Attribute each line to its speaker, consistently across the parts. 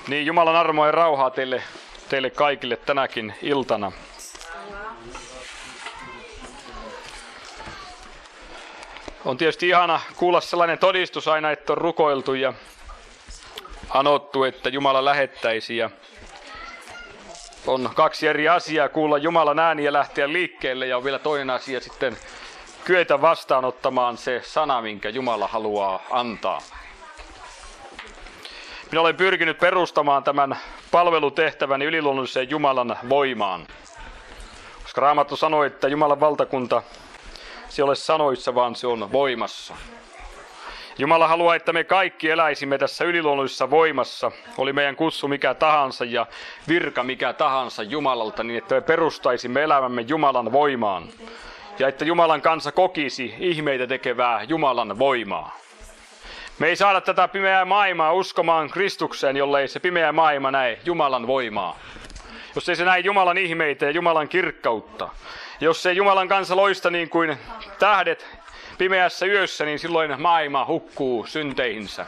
Speaker 1: Niin, Jumalan armoa ja rauhaa teille kaikille tänäkin iltana. On tietysti ihana kuulla sellainen todistus aina, että on rukoiltu ja anottu, että Jumala lähettäisi. Ja on kaksi eri asiaa, kuulla Jumalan ääni ja lähteä liikkeelle, ja on vielä toinen asia sitten kyetä vastaanottamaan se sana, minkä Jumala haluaa antaa. Minä olen pyrkinyt perustamaan tämän palvelutehtäväni yliluonnolliseen Jumalan voimaan. Koska Raamattu sanoi, että Jumalan valtakunta, se ei ole sanoissa, vaan se on voimassa. Jumala haluaa, että me kaikki eläisimme tässä yliluonnollisessa voimassa, oli meidän kutsu mikä tahansa ja virka mikä tahansa Jumalalta, niin että me perustaisimme elämämme Jumalan voimaan. Ja että Jumalan kansa kokisi ihmeitä tekevää Jumalan voimaa. Me ei saada tätä pimeää maailmaa uskomaan Kristukseen, jollei se pimeä maailma näe Jumalan voimaa. Jos ei se näe Jumalan ihmeitä ja Jumalan kirkkautta. Jos ei Jumalan kansa loista niin kuin tähdet pimeässä yössä, niin silloin maailma hukkuu synteihinsä.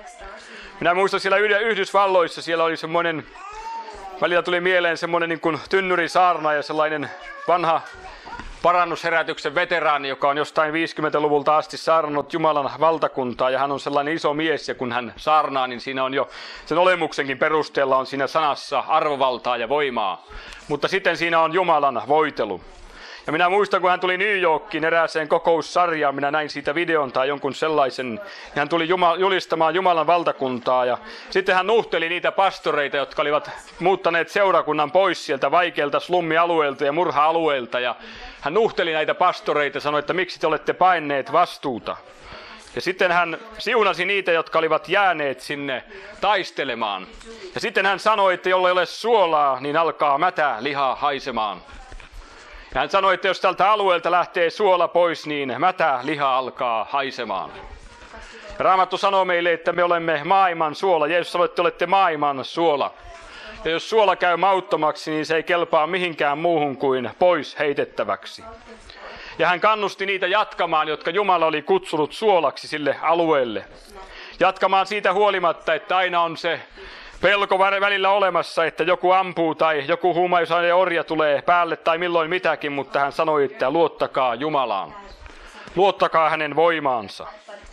Speaker 1: Minä muistan siellä Yhdysvalloissa, siellä oli semmoinen, välillä tuli mieleen semmoinen niin kuin tynnyrisaarna ja sellainen vanha parannusherätyksen veteraani, joka on jostain 50-luvulta asti saarnannut Jumalan valtakuntaa, ja hän on sellainen iso mies, ja kun hän saarnaa, niin siinä on jo sen olemuksenkin perusteella on siinä sanassa arvovaltaa ja voimaa, mutta sitten siinä on Jumalan voitelu. Ja minä muistan, kun hän tuli New Yorkiin erääseen kokoussarjaan, minä näin siitä videon tai jonkun sellaisen, ja hän tuli julistamaan Jumalan valtakuntaa, ja sitten hän nuhteli niitä pastoreita, jotka olivat muuttaneet seurakunnan pois sieltä vaikeilta slummialueilta ja murha-alueilta, ja hän nuhteli näitä pastoreita ja sanoi, että miksi te olette paenneet vastuuta. Ja sitten hän siunasi niitä, jotka olivat jääneet sinne taistelemaan. Ja sitten hän sanoi, että jolla ei ole suolaa, niin alkaa mätä liha haisemaan. Ja hän sanoi, että jos tältä alueelta lähtee suola pois, niin mätä liha alkaa haisemaan. Raamattu sanoo meille, että me olemme maailman suola. Jeesus sanoi, että olette maailman suola. Ja jos suola käy mauttomaksi, niin se ei kelpaa mihinkään muuhun kuin pois heitettäväksi. Ja hän kannusti niitä jatkamaan, jotka Jumala oli kutsunut suolaksi sille alueelle. Jatkamaan siitä huolimatta, että aina on se pelko välillä olemassa, että joku ampuu tai joku huumausaineen orja tulee päälle tai milloin mitäkin, mutta hän sanoi, että luottakaa Jumalaan. Luottakaa hänen voimaansa.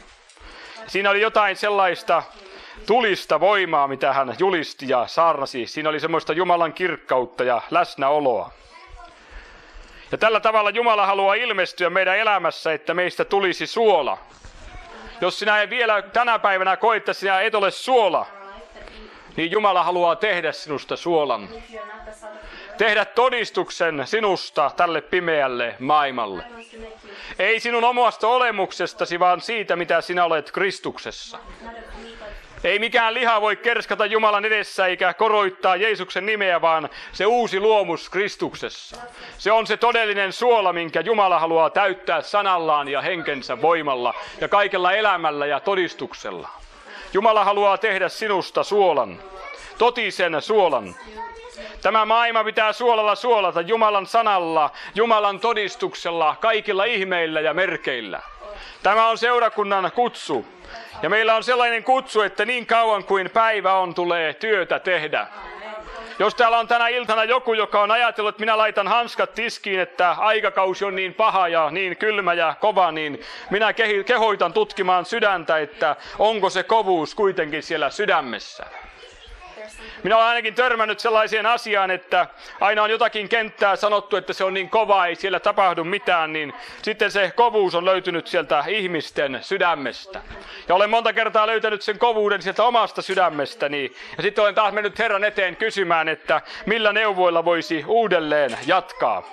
Speaker 1: Siinä oli jotain sellaista tulista voimaa, mitä hän julisti ja saarnasi. Siinä oli semmoista Jumalan kirkkautta ja läsnäoloa. Ja tällä tavalla Jumala haluaa ilmestyä meidän elämässä, että meistä tulisi suola. Jos sinä ei vielä tänä päivänä koe, että sinä et ole suola, niin Jumala haluaa tehdä sinusta suolan. Tehdä todistuksen sinusta tälle pimeälle maailmalle. Ei sinun omasta olemuksestasi, vaan siitä, mitä sinä olet Kristuksessa. Ei mikään liha voi kerskata Jumalan edessä eikä koroittaa Jeesuksen nimeä, vaan se uusi luomus Kristuksessa. Se on se todellinen suola, minkä Jumala haluaa täyttää sanallaan ja henkensä voimalla ja kaikella elämällä ja todistuksella. Jumala haluaa tehdä sinusta suolan, totisen suolan. Tämä maailma pitää suolalla suolata Jumalan sanalla, Jumalan todistuksella, kaikilla ihmeillä ja merkeillä. Tämä on seurakunnan kutsu. Ja meillä on sellainen kutsu, että niin kauan kuin päivä on, tulee työtä tehdä. Jos täällä on tänä iltana joku, joka on ajatellut, että minä laitan hanskat tiskiin, että aikakausi on niin paha ja niin kylmä ja kova, niin minä kehoitan tutkimaan sydäntä, että onko se kovuus kuitenkin siellä sydämessä. Minä olen ainakin törmännyt sellaiseen asiaan, että aina on jotakin kenttää sanottu, että se on niin kova, ei siellä tapahdu mitään, niin sitten se kovuus on löytynyt sieltä ihmisten sydämestä. Ja olen monta kertaa löytänyt sen kovuuden sieltä omasta sydämestäni. Ja sitten olen taas mennyt Herran eteen kysymään, että millä neuvoilla voisi uudelleen jatkaa.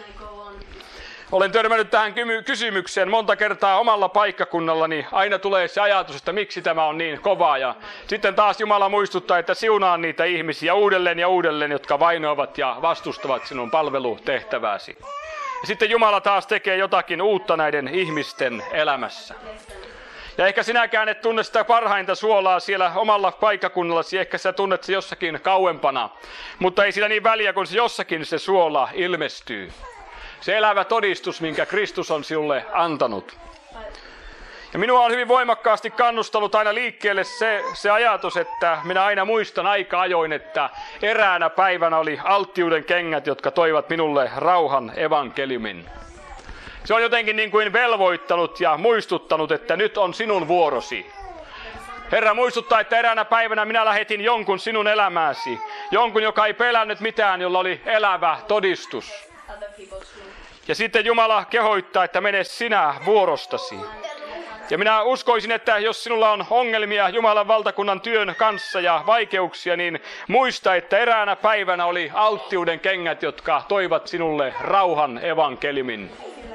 Speaker 1: Olen törmännyt tähän kysymykseen monta kertaa omalla paikkakunnallani. Aina tulee se ajatus, että miksi tämä on niin kovaa. Ja sitten taas Jumala muistuttaa, että siunaa niitä ihmisiä uudelleen, jotka vainoavat ja vastustavat sinun palvelutehtävääsi. Ja sitten Jumala taas tekee jotakin uutta näiden ihmisten elämässä. Ja ehkä sinäkään et tunne sitä parhainta suolaa siellä omalla paikkakunnallasi, ehkä sä tunnet se jossakin kauempana. Mutta ei sillä niin väliä, kun se jossakin se suola ilmestyy. Se elävä todistus, minkä Kristus on sinulle antanut. Ja minua on hyvin voimakkaasti kannustanut aina liikkeelle se ajatus, että minä aina muistan aika ajoin, että eräänä päivänä oli alttiuden kengät, jotka toivat minulle rauhan evankeliumin. Se on jotenkin niin kuin velvoittanut ja muistuttanut, että nyt on sinun vuorosi. Herra muistuttaa, että eräänä päivänä minä lähetin jonkun sinun elämääsi. Jonkun, joka ei pelännyt mitään, jolla oli elävä todistus. Ja sitten Jumala kehoittaa, että mene sinä vuorostasi. Ja minä uskoisin, että jos sinulla on ongelmia Jumalan valtakunnan työn kanssa ja vaikeuksia, niin muista, että eräänä päivänä oli alttiuden kengät, jotka toivat sinulle rauhan evankeliumin.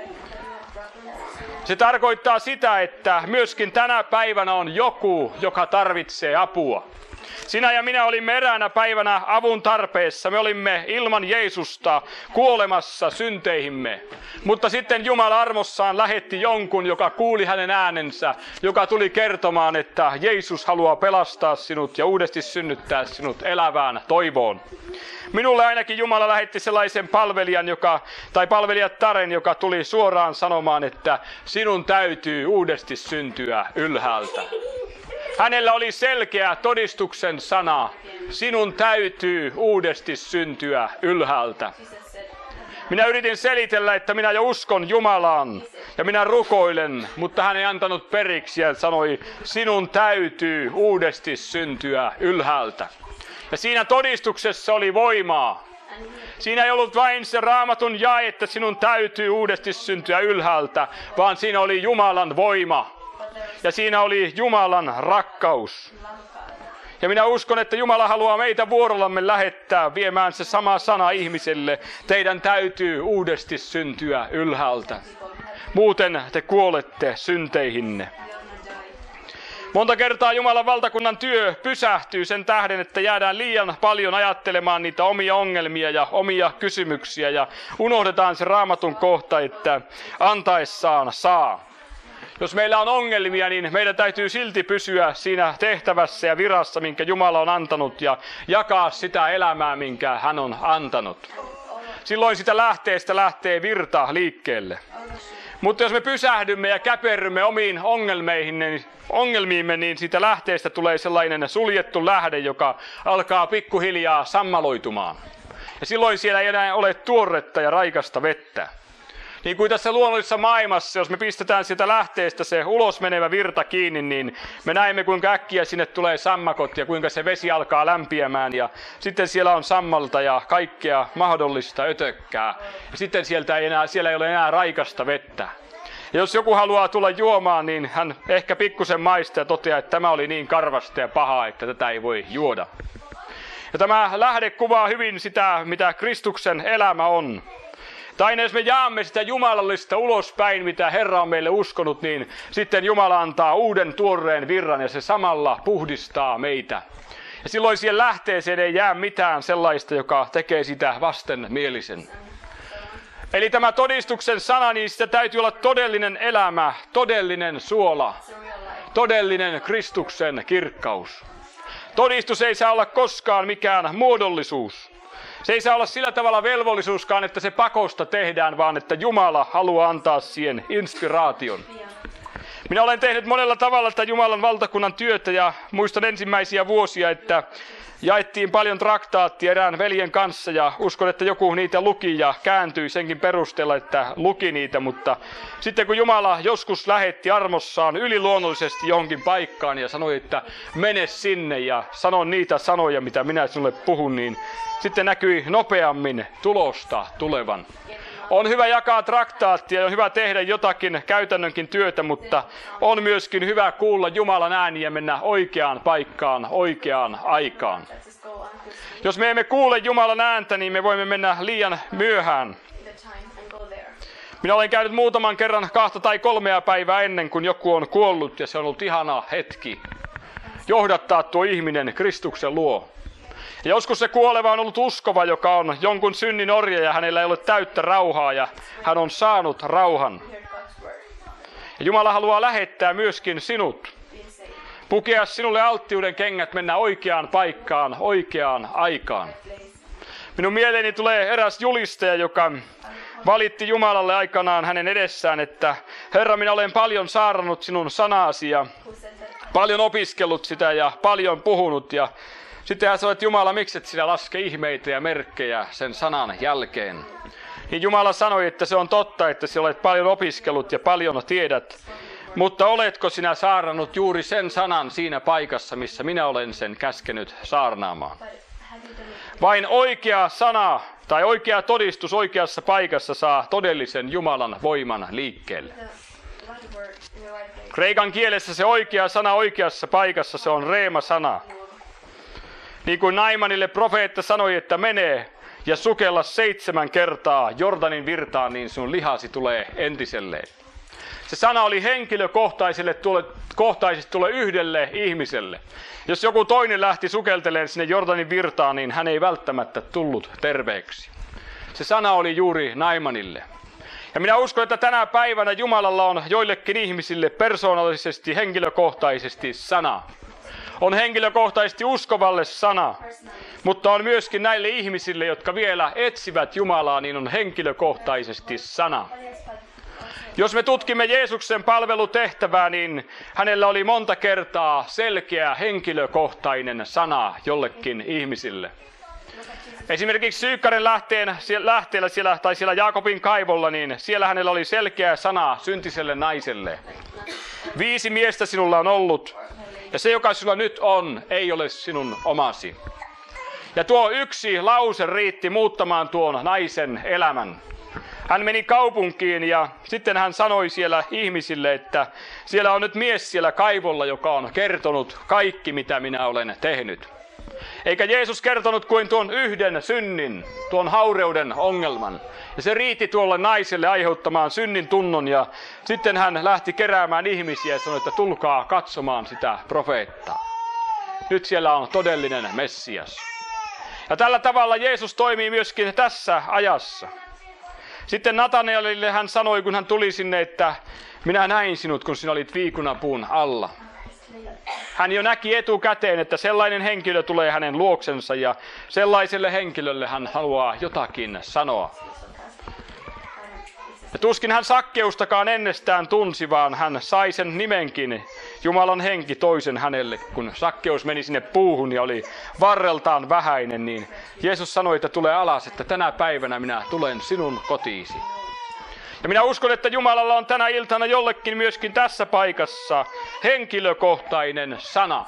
Speaker 1: Se tarkoittaa sitä, että myöskin tänä päivänä on joku, joka tarvitsee apua. Sinä ja minä olimme eräänä päivänä avun tarpeessa. Me olimme ilman Jeesusta kuolemassa synteihimme. Mutta sitten Jumala armossaan lähetti jonkun, joka kuuli hänen äänensä, joka tuli kertomaan, että Jeesus haluaa pelastaa sinut ja uudesti synnyttää sinut elävään toivoon. Minulle ainakin Jumala lähetti sellaisen palvelijattaren, joka tuli suoraan sanomaan, että sinun täytyy uudesti syntyä ylhäältä. Hänellä oli selkeä todistuksen sana. Sinun täytyy uudesti syntyä ylhäältä. Minä yritin selitellä, että minä jo uskon Jumalaan ja minä rukoilen, mutta hän ei antanut periksi ja sanoi, sinun täytyy uudesti syntyä ylhäältä. Ja siinä todistuksessa oli voimaa. Siinä ei ollut vain se Raamatun jae, että sinun täytyy uudesti syntyä ylhäältä, vaan siinä oli Jumalan voima. Ja siinä oli Jumalan rakkaus. Ja minä uskon, että Jumala haluaa meitä vuorollamme lähettää viemään se sama sana ihmiselle. Teidän täytyy uudesti syntyä ylhäältä. Muuten te kuolette synteihinne. Monta kertaa Jumalan valtakunnan työ pysähtyy sen tähden, että jäädään liian paljon ajattelemaan niitä omia ongelmia ja omia kysymyksiä. Ja unohdetaan se Raamatun kohta, että antaessaan saa. Jos meillä on ongelmia, niin meidän täytyy silti pysyä siinä tehtävässä ja virassa, minkä Jumala on antanut, ja jakaa sitä elämää, minkä hän on antanut. Silloin sitä lähteestä lähtee virta liikkeelle. Mutta jos me pysähdymme ja käperrymme omiin ongelmiimme, niin siitä lähteestä tulee sellainen suljettu lähde, joka alkaa pikkuhiljaa sammaloitumaan. Ja silloin siellä ei enää ole tuoretta ja raikasta vettä. Niin kuin tässä luonnollisessa maailmassa, jos me pistetään sieltä lähteestä se ulos menevä virta kiinni, niin me näemme kuinka äkkiä sinne tulee sammakot ja kuinka se vesi alkaa lämpiämään. Ja sitten siellä on sammalta ja kaikkea mahdollista ötökkää. Ja sitten siellä ei ole enää raikasta vettä. Ja jos joku haluaa tulla juomaan, niin hän ehkä pikkusen maistaa ja toteaa, että tämä oli niin karvasta ja pahaa, että tätä ei voi juoda. Ja tämä lähde kuvaa hyvin sitä, mitä Kristuksen elämä on. Tai jos me jaamme sitä jumalallista ulospäin, mitä Herra on meille uskonut, niin sitten Jumala antaa uuden tuoreen virran ja se samalla puhdistaa meitä. Ja silloin siihen lähteeseen ei jää mitään sellaista, joka tekee sitä vastenmielisen. Eli tämä todistuksen sana, niin sitä täytyy olla todellinen elämä, todellinen suola, todellinen Kristuksen kirkkaus. Todistus ei saa olla koskaan mikään muodollisuus. Se ei saa olla sillä tavalla velvollisuuskaan, että se pakosta tehdään, vaan että Jumala haluaa antaa siihen inspiraation. Minä olen tehnyt monella tavalla tätä Jumalan valtakunnan työtä ja muistan ensimmäisiä vuosia, että jaettiin paljon traktaattia erään veljen kanssa ja uskon, että joku niitä luki ja kääntyi senkin perusteella, että luki niitä. Mutta sitten kun Jumala joskus lähetti armossaan yliluonnollisesti johonkin paikkaan ja sanoi, että mene sinne ja sano niitä sanoja, mitä minä sinulle puhun, niin sitten näkyi nopeammin tulosta tulevan. On hyvä jakaa traktaattia ja on hyvä tehdä jotakin käytännönkin työtä, mutta on myöskin hyvä kuulla Jumalan ääniä ja mennä oikeaan paikkaan, oikeaan aikaan. Jos me emme kuule Jumalan ääntä, niin me voimme mennä liian myöhään. Minä olen käynyt muutaman kerran 2 tai 3 päivää ennen kuin joku on kuollut ja se on ollut ihana hetki johdattaa tuo ihminen Kristuksen luo. Ja joskus se kuoleva on ollut uskova, joka on jonkun synnin orja ja hänellä ei ole täyttä rauhaa ja hän on saanut rauhan. Ja Jumala haluaa lähettää myöskin sinut. Pukea sinulle alttiuden kengät, mennä oikeaan paikkaan, oikeaan aikaan. Minun mieleeni tulee eräs julistaja, joka valitti Jumalalle aikanaan hänen edessään, että Herra, minä olen paljon saarnannut sinun sanaasi ja paljon opiskellut sitä ja paljon puhunut. Ja sitten hän sanoi, että Jumala, miksi et sinä laske ihmeitä ja merkkejä sen sanan jälkeen? Niin Jumala sanoi, että se on totta, että sinä olet paljon opiskellut ja paljon tiedät. Mutta oletko sinä saarnannut juuri sen sanan siinä paikassa, missä minä olen sen käskenyt saarnaamaan? Vain oikea sana tai oikea todistus oikeassa paikassa saa todellisen Jumalan voiman liikkeelle. Kreikan kielessä se oikea sana oikeassa paikassa, se on reema-sana. Niin kuin Naimanille profeetta sanoi, että menee ja sukella 7 kertaa Jordanin virtaan, niin sun lihasi tulee entiselleen. Se sana oli henkilökohtaisesti tulee yhdelle ihmiselle. Jos joku toinen lähti sukeltelemaan sinne Jordanin virtaan, niin hän ei välttämättä tullut terveeksi. Se sana oli juuri Naimanille. Ja minä uskon, että tänä päivänä Jumalalla on joillekin ihmisille persoonallisesti, henkilökohtaisesti sana. On henkilökohtaisesti uskovalle sana, mutta on myöskin näille ihmisille, jotka vielä etsivät Jumalaa, niin on henkilökohtaisesti sana. Jos me tutkimme Jeesuksen palvelutehtävää, niin hänellä oli monta kertaa selkeä henkilökohtainen sana jollekin ihmisille. Esimerkiksi Syykkaren lähteellä siellä Jaakobin kaivolla, niin siellä hänellä oli selkeä sana syntiselle naiselle. 5 miestä sinulla on ollut, ja se, joka sinulla nyt on, ei ole sinun omasi. Ja tuo yksi lause riitti muuttamaan tuon naisen elämän. Hän meni kaupunkiin ja sitten hän sanoi siellä ihmisille, että siellä on nyt mies siellä kaivolla, joka on kertonut kaikki, mitä minä olen tehnyt. Eikä Jeesus kertonut kuin tuon yhden synnin, tuon haureuden ongelman. Ja se riitti tuolle naiselle aiheuttamaan synnin tunnon ja sitten hän lähti keräämään ihmisiä ja sanoi, että tulkaa katsomaan sitä profeettaa. Nyt siellä on todellinen Messias. Ja tällä tavalla Jeesus toimii myöskin tässä ajassa. Sitten Natanaelille hän sanoi, kun hän tuli sinne, että minä näin sinut, kun sinä olit viikunapuun alla. Hän jo näki etukäteen, että sellainen henkilö tulee hänen luoksensa ja sellaiselle henkilölle hän haluaa jotakin sanoa. Ja tuskin hän Sakkeustakaan ennestään tunsi, vaan hän sai sen nimenkin. Jumalan henki toisen hänelle, kun Sakkeus meni sinne puuhun ja oli varreltaan vähäinen, niin Jeesus sanoi, että tule alas, että tänä päivänä minä tulen sinun kotiisi. Ja minä uskon, että Jumalalla on tänä iltana jollekin myöskin tässä paikassa henkilökohtainen sana.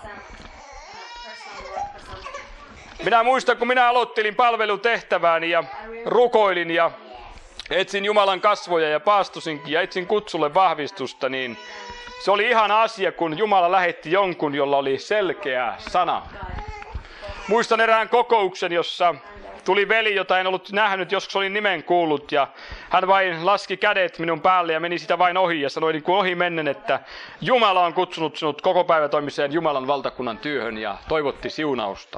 Speaker 1: Minä muistan, kun minä aloittelin palvelutehtävääni ja rukoilin ja etsin Jumalan kasvoja ja paastosinkin ja etsin kutsulle vahvistusta, niin se oli ihana asia, kun Jumala lähetti jonkun, jolla oli selkeä sana. Muistan erään kokouksen, jossa tuli veli, jota en ollut nähnyt, joskus olin nimen kuullut, ja hän vain laski kädet minun päälle ja meni sitä vain ohi ja sanoi niin kuin ohi mennen, että Jumala on kutsunut sinut kokopäivätoimiseen Jumalan valtakunnan työhön ja toivotti siunausta.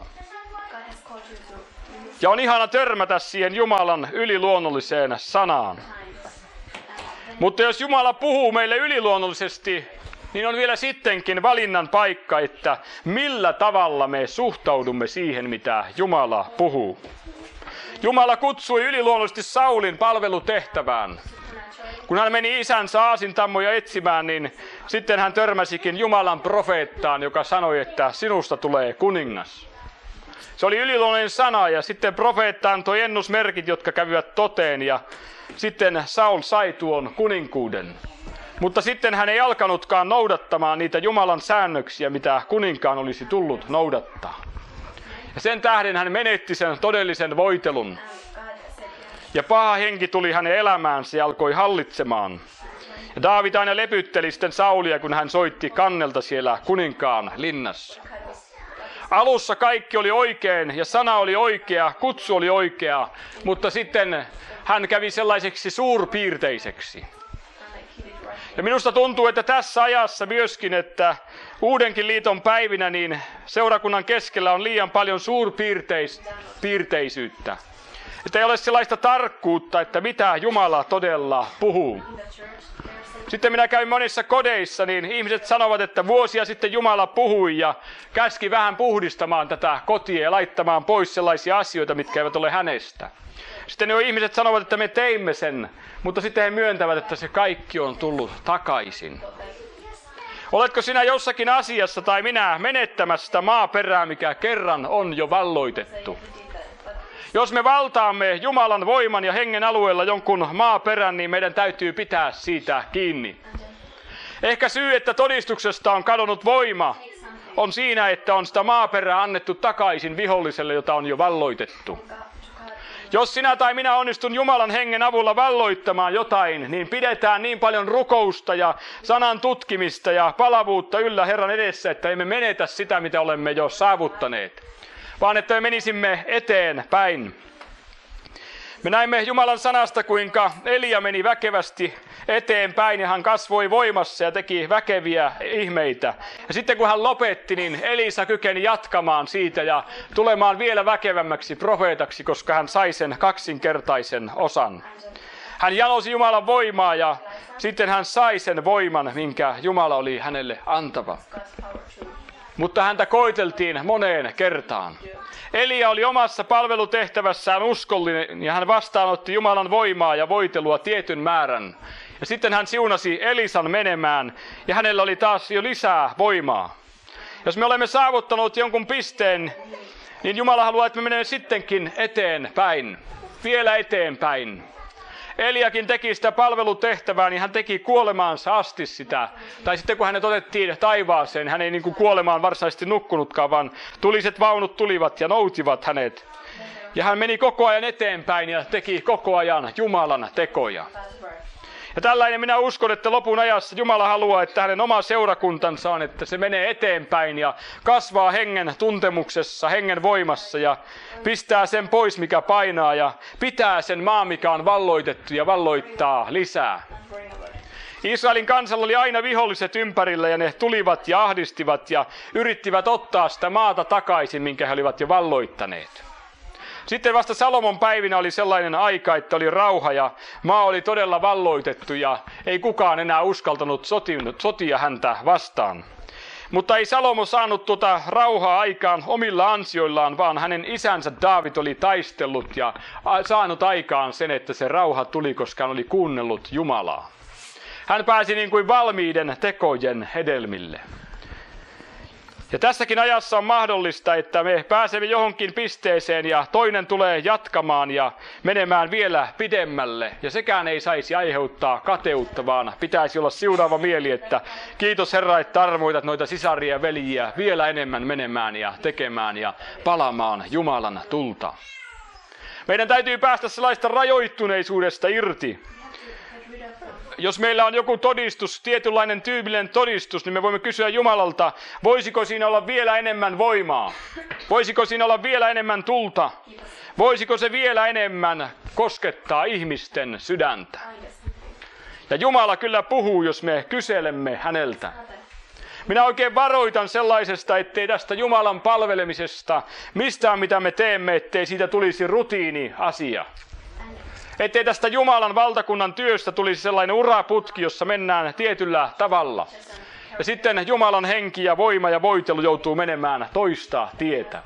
Speaker 1: Ja on ihana törmätä siihen Jumalan yliluonnolliseen sanaan. Mutta jos Jumala puhuu meille yliluonnollisesti, niin on vielä sittenkin valinnan paikka, että millä tavalla me suhtaudumme siihen, mitä Jumala puhuu. Jumala kutsui yliluonnollisesti Saulin palvelutehtävään. Kun hän meni isänsä aasintammoja etsimään, niin sitten hän törmäsikin Jumalan profeettaan, joka sanoi, että sinusta tulee kuningas. Se oli yliluonnollinen sana ja sitten profeetta antoi ennusmerkit, jotka kävivät toteen ja sitten Saul sai tuon kuninkuuden. Mutta sitten hän ei alkanutkaan noudattamaan niitä Jumalan säännöksiä, mitä kuninkaan olisi tullut noudattaa. Ja sen tähden hän menetti sen todellisen voitelun. Ja paha henki tuli hänen elämäänsä ja alkoi hallitsemaan. Ja Daavid aina lepytteli sitten Saulia, kun hän soitti kannelta siellä kuninkaan linnassa. Alussa kaikki oli oikein ja sana oli oikea, kutsu oli oikea, mutta sitten hän kävi sellaiseksi suurpiirteiseksi. Ja minusta tuntuu, että tässä ajassa myöskin, että Uudenkin liiton päivinä, niin seurakunnan keskellä on liian paljon suurpiirteisyyttä. Että ei ole sellaista tarkkuutta, että mitä Jumala todella puhuu. Sitten minä käyn monissa kodeissa, niin ihmiset sanovat, että vuosia sitten Jumala puhui ja käski vähän puhdistamaan tätä kotia ja laittamaan pois sellaisia asioita, mitkä eivät ole hänestä. Sitten ne ihmiset sanovat, että me teimme sen, mutta sitten he myöntävät, että se kaikki on tullut takaisin. Oletko sinä jossakin asiassa tai minä menettämässä sitä maaperää, mikä kerran on jo valloitettu? Jos me valtaamme Jumalan voiman ja hengen alueella jonkun maaperän, niin meidän täytyy pitää siitä kiinni. Ehkä syy, että todistuksesta on kadonnut voima, on siinä, että on sitä maaperää annettu takaisin viholliselle, jota on jo valloitettu. Jos sinä tai minä onnistun Jumalan hengen avulla valloittamaan jotain, niin pidetään niin paljon rukousta ja sanan tutkimista ja palavuutta yllä Herran edessä, että emme menetä sitä, mitä olemme jo saavuttaneet, vaan että me menisimme eteenpäin. Me näimme Jumalan sanasta, kuinka Elia meni väkevästi eteenpäin ja hän kasvoi voimassa ja teki väkeviä ihmeitä. Ja sitten kun hän lopetti, niin Elisa kykeni jatkamaan siitä ja tulemaan vielä väkevämmäksi profeetaksi, koska hän sai sen kaksinkertaisen osan. Hän jalosi Jumalan voimaa ja sitten hän sai sen voiman, minkä Jumala oli hänelle antava. Mutta häntä koeteltiin moneen kertaan. Elia oli omassa palvelutehtävässään uskollinen ja hän vastaanotti Jumalan voimaa ja voitelua tietyn määrän. Ja sitten hän siunasi Elisan menemään ja hänellä oli taas jo lisää voimaa. Jos me olemme saavuttaneet jonkun pisteen, niin Jumala haluaa, että me menemme sittenkin eteenpäin, vielä eteenpäin. Eliakin teki sitä palvelutehtävää, niin hän teki kuolemaansa asti sitä. Tai sitten kun hänet otettiin taivaaseen, hän ei niin kuin kuolemaan varsinaisesti nukkunutkaan, vaan tuliset vaunut tulivat ja noutivat hänet. Ja hän meni koko ajan eteenpäin ja teki koko ajan Jumalan tekoja. Ja tällainen minä uskon, että lopun ajassa Jumala haluaa, että hänen oma seurakuntansa on, että se menee eteenpäin ja kasvaa hengen tuntemuksessa, hengen voimassa ja pistää sen pois, mikä painaa ja pitää sen maan, mikä on valloitettu ja valloittaa lisää. Israelin kansalla oli aina viholliset ympärillä ja ne tulivat ja ahdistivat ja yrittivät ottaa sitä maata takaisin, minkä he olivat jo valloittaneet. Sitten vasta Salomon päivinä oli sellainen aika, että oli rauha ja maa oli todella valloitettu ja ei kukaan enää uskaltanut sotia häntä vastaan. Mutta ei Salomo saanut tuota rauhaa aikaan omilla ansioillaan, vaan hänen isänsä Daavid oli taistellut ja saanut aikaan sen, että se rauha tuli, koska hän oli kuunnellut Jumalaa. Hän pääsi niin kuin valmiiden tekojen hedelmille. Ja tässäkin ajassa on mahdollista, että me pääsemme johonkin pisteeseen ja toinen tulee jatkamaan ja menemään vielä pidemmälle. Ja sekään ei saisi aiheuttaa kateutta, vaan pitäisi olla siunaava mieli, että kiitos Herra, että armoitat noita sisaria ja veljiä vielä enemmän menemään ja tekemään ja palamaan Jumalan tulta. Meidän täytyy päästä sellaista rajoittuneisuudesta irti. Jos meillä on joku todistus, tietynlainen tyypillinen todistus, niin me voimme kysyä Jumalalta, voisiko siinä olla vielä enemmän voimaa? Voisiko siinä olla vielä enemmän tulta? Voisiko se vielä enemmän koskettaa ihmisten sydäntä? Ja Jumala kyllä puhuu, jos me kyselemme häneltä. Minä oikein varoitan sellaisesta, ettei tästä Jumalan palvelemisesta, mistään mitä me teemme, ettei siitä tulisi rutiini-asia. Ettei tästä Jumalan valtakunnan työstä tulisi sellainen uraputki, jossa mennään tietyllä tavalla. Ja sitten Jumalan henki ja voima ja voitelu joutuu menemään toista tietä.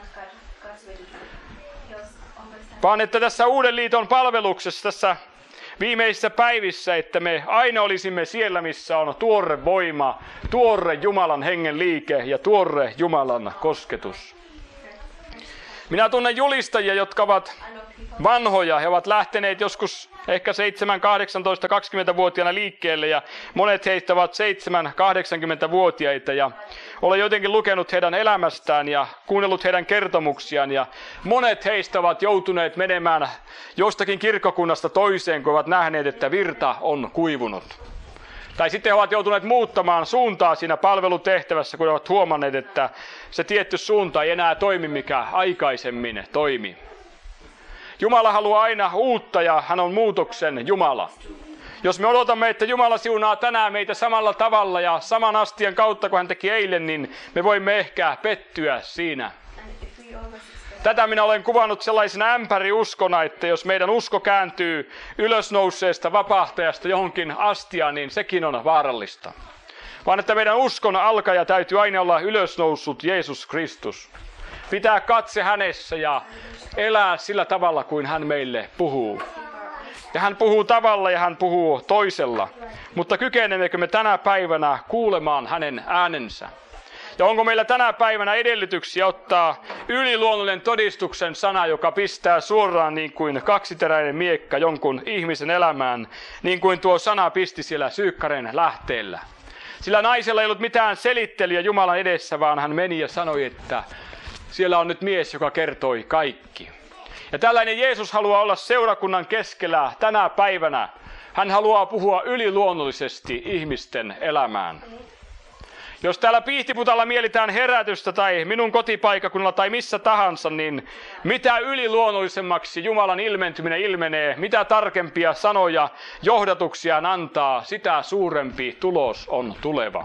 Speaker 1: Vaan että tässä Uuden liiton palveluksessa, tässä viimeisissä päivissä, että me aina olisimme siellä, missä on tuore voima, tuore Jumalan hengen liike ja tuore Jumalan kosketus. Minä tunnen julistajia, jotka ovat vanhoja. He ovat lähteneet joskus ehkä 7, 18, 20-vuotiaana liikkeelle ja monet heistä ovat 7, 80-vuotiaita ja olen jotenkin lukenut heidän elämästään ja kuunnellut heidän kertomuksiaan ja monet heistä ovat joutuneet menemään jostakin kirkkokunnasta toiseen, kun ovat nähneet, että virta on kuivunut. Tai sitten he ovat joutuneet muuttamaan suuntaa siinä palvelutehtävässä, kun ovat huomanneet, että se tietty suunta ei enää toimi, mikä aikaisemmin toimi. Jumala haluaa aina uutta ja hän on muutoksen Jumala. Jos me odotamme, että Jumala siunaa tänään meitä samalla tavalla ja saman astian kautta kuin hän teki eilen, niin me voimme ehkä pettyä siinä. Tätä minä olen kuvannut sellaisena ämpäriuskona, että jos meidän usko kääntyy ylösnouseesta vapahtajasta johonkin astiaan, niin sekin on vaarallista. Vaan että meidän uskon alkaja täytyy aina olla ylösnoussut Jeesus Kristus. pitää katse hänessä ja elää sillä tavalla, kuin hän meille puhuu. Ja hän puhuu tavalla ja hän puhuu toisella. Mutta kykenemmekö me tänä päivänä kuulemaan hänen äänensä? Ja onko meillä tänä päivänä edellytyksiä ottaa yliluonnollinen todistuksen sana, joka pistää suoraan niin kuin kaksiteräinen miekka jonkun ihmisen elämään, niin kuin tuo sana pisti siellä Syykkaren lähteellä. Sillä naisella ei ollut mitään selittelyä Jumalan edessä, vaan hän meni ja sanoi, että siellä on nyt mies, joka kertoi kaikki. Ja tällainen Jeesus haluaa olla seurakunnan keskellä tänä päivänä. Hän haluaa puhua yliluonnollisesti ihmisten elämään. Jos täällä Pihtiputalla mielitään herätystä tai minun kotipaikakunnalla tai missä tahansa, niin mitä yliluonnollisemmaksi Jumalan ilmentyminen ilmenee, mitä tarkempia sanoja johdatuksia hän antaa, sitä suurempi tulos on tuleva.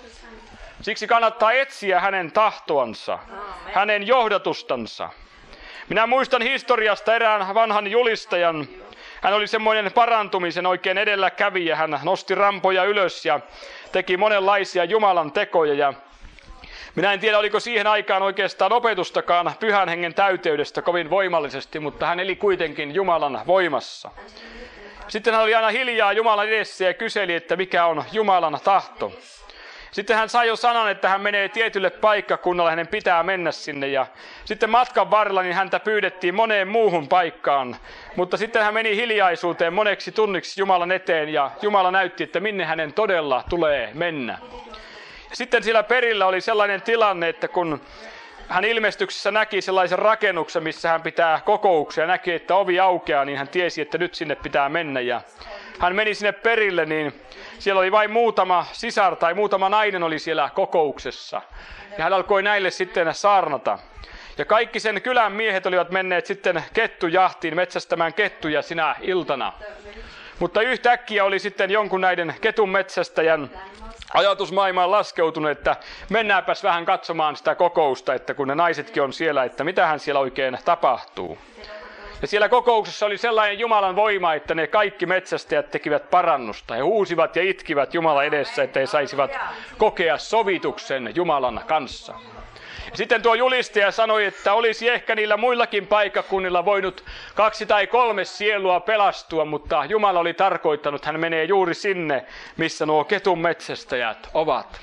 Speaker 1: Siksi kannattaa etsiä hänen tahtoansa, hänen johdatustansa. Minä muistan historiasta erään vanhan julistajan. Hän oli semmoinen parantumisen oikein edelläkävijä. Hän nosti rampoja ylös ja teki monenlaisia Jumalan tekoja. Ja minä en tiedä, oliko siihen aikaan oikeastaan opetustakaan Pyhän Hengen täyteydestä kovin voimallisesti, mutta hän eli kuitenkin Jumalan voimassa. Sitten hän oli aina hiljaa Jumalan edessä ja kyseli, että mikä on Jumalan tahto. Sitten hän sai jo sanan, että hän menee tietylle paikkakunnalle, hänen pitää mennä sinne. Ja sitten matkan varrella niin häntä pyydettiin moneen muuhun paikkaan. Mutta sitten hän meni hiljaisuuteen moneksi tunniksi Jumalan eteen ja Jumala näytti, että minne hänen todella tulee mennä. Ja sitten siellä perillä oli sellainen tilanne, että kun hän ilmestyksessä näki sellaisen rakennuksen, missä hän pitää kokouksia ja näki, että ovi aukeaa, niin hän tiesi, että nyt sinne pitää mennä. Ja hän meni sinne perille, niin siellä oli vain muutama sisar tai muutama nainen oli siellä kokouksessa. Ja hän alkoi näille sitten saarnata. Ja kaikki sen kylän miehet olivat menneet sitten kettujahtiin metsästämään kettuja sinä iltana. Mutta yhtäkkiä oli sitten jonkun näiden ketun metsästäjän ajatusmaailmaan laskeutunut, että mennäänpäs vähän katsomaan sitä kokousta, että kun ne naisetkin on siellä, että mitähän siellä oikein tapahtuu. Ja siellä kokouksessa oli sellainen Jumalan voima, että ne kaikki metsästäjät tekivät parannusta. He huusivat ja itkivät Jumalan edessä, että he saisivat kokea sovituksen Jumalan kanssa. Ja sitten tuo julistaja sanoi, että olisi ehkä niillä muillakin paikkakunnilla voinut 2 tai 3 sielua pelastua, mutta Jumala oli tarkoittanut, hän menee juuri sinne, missä nuo ketun metsästäjät ovat.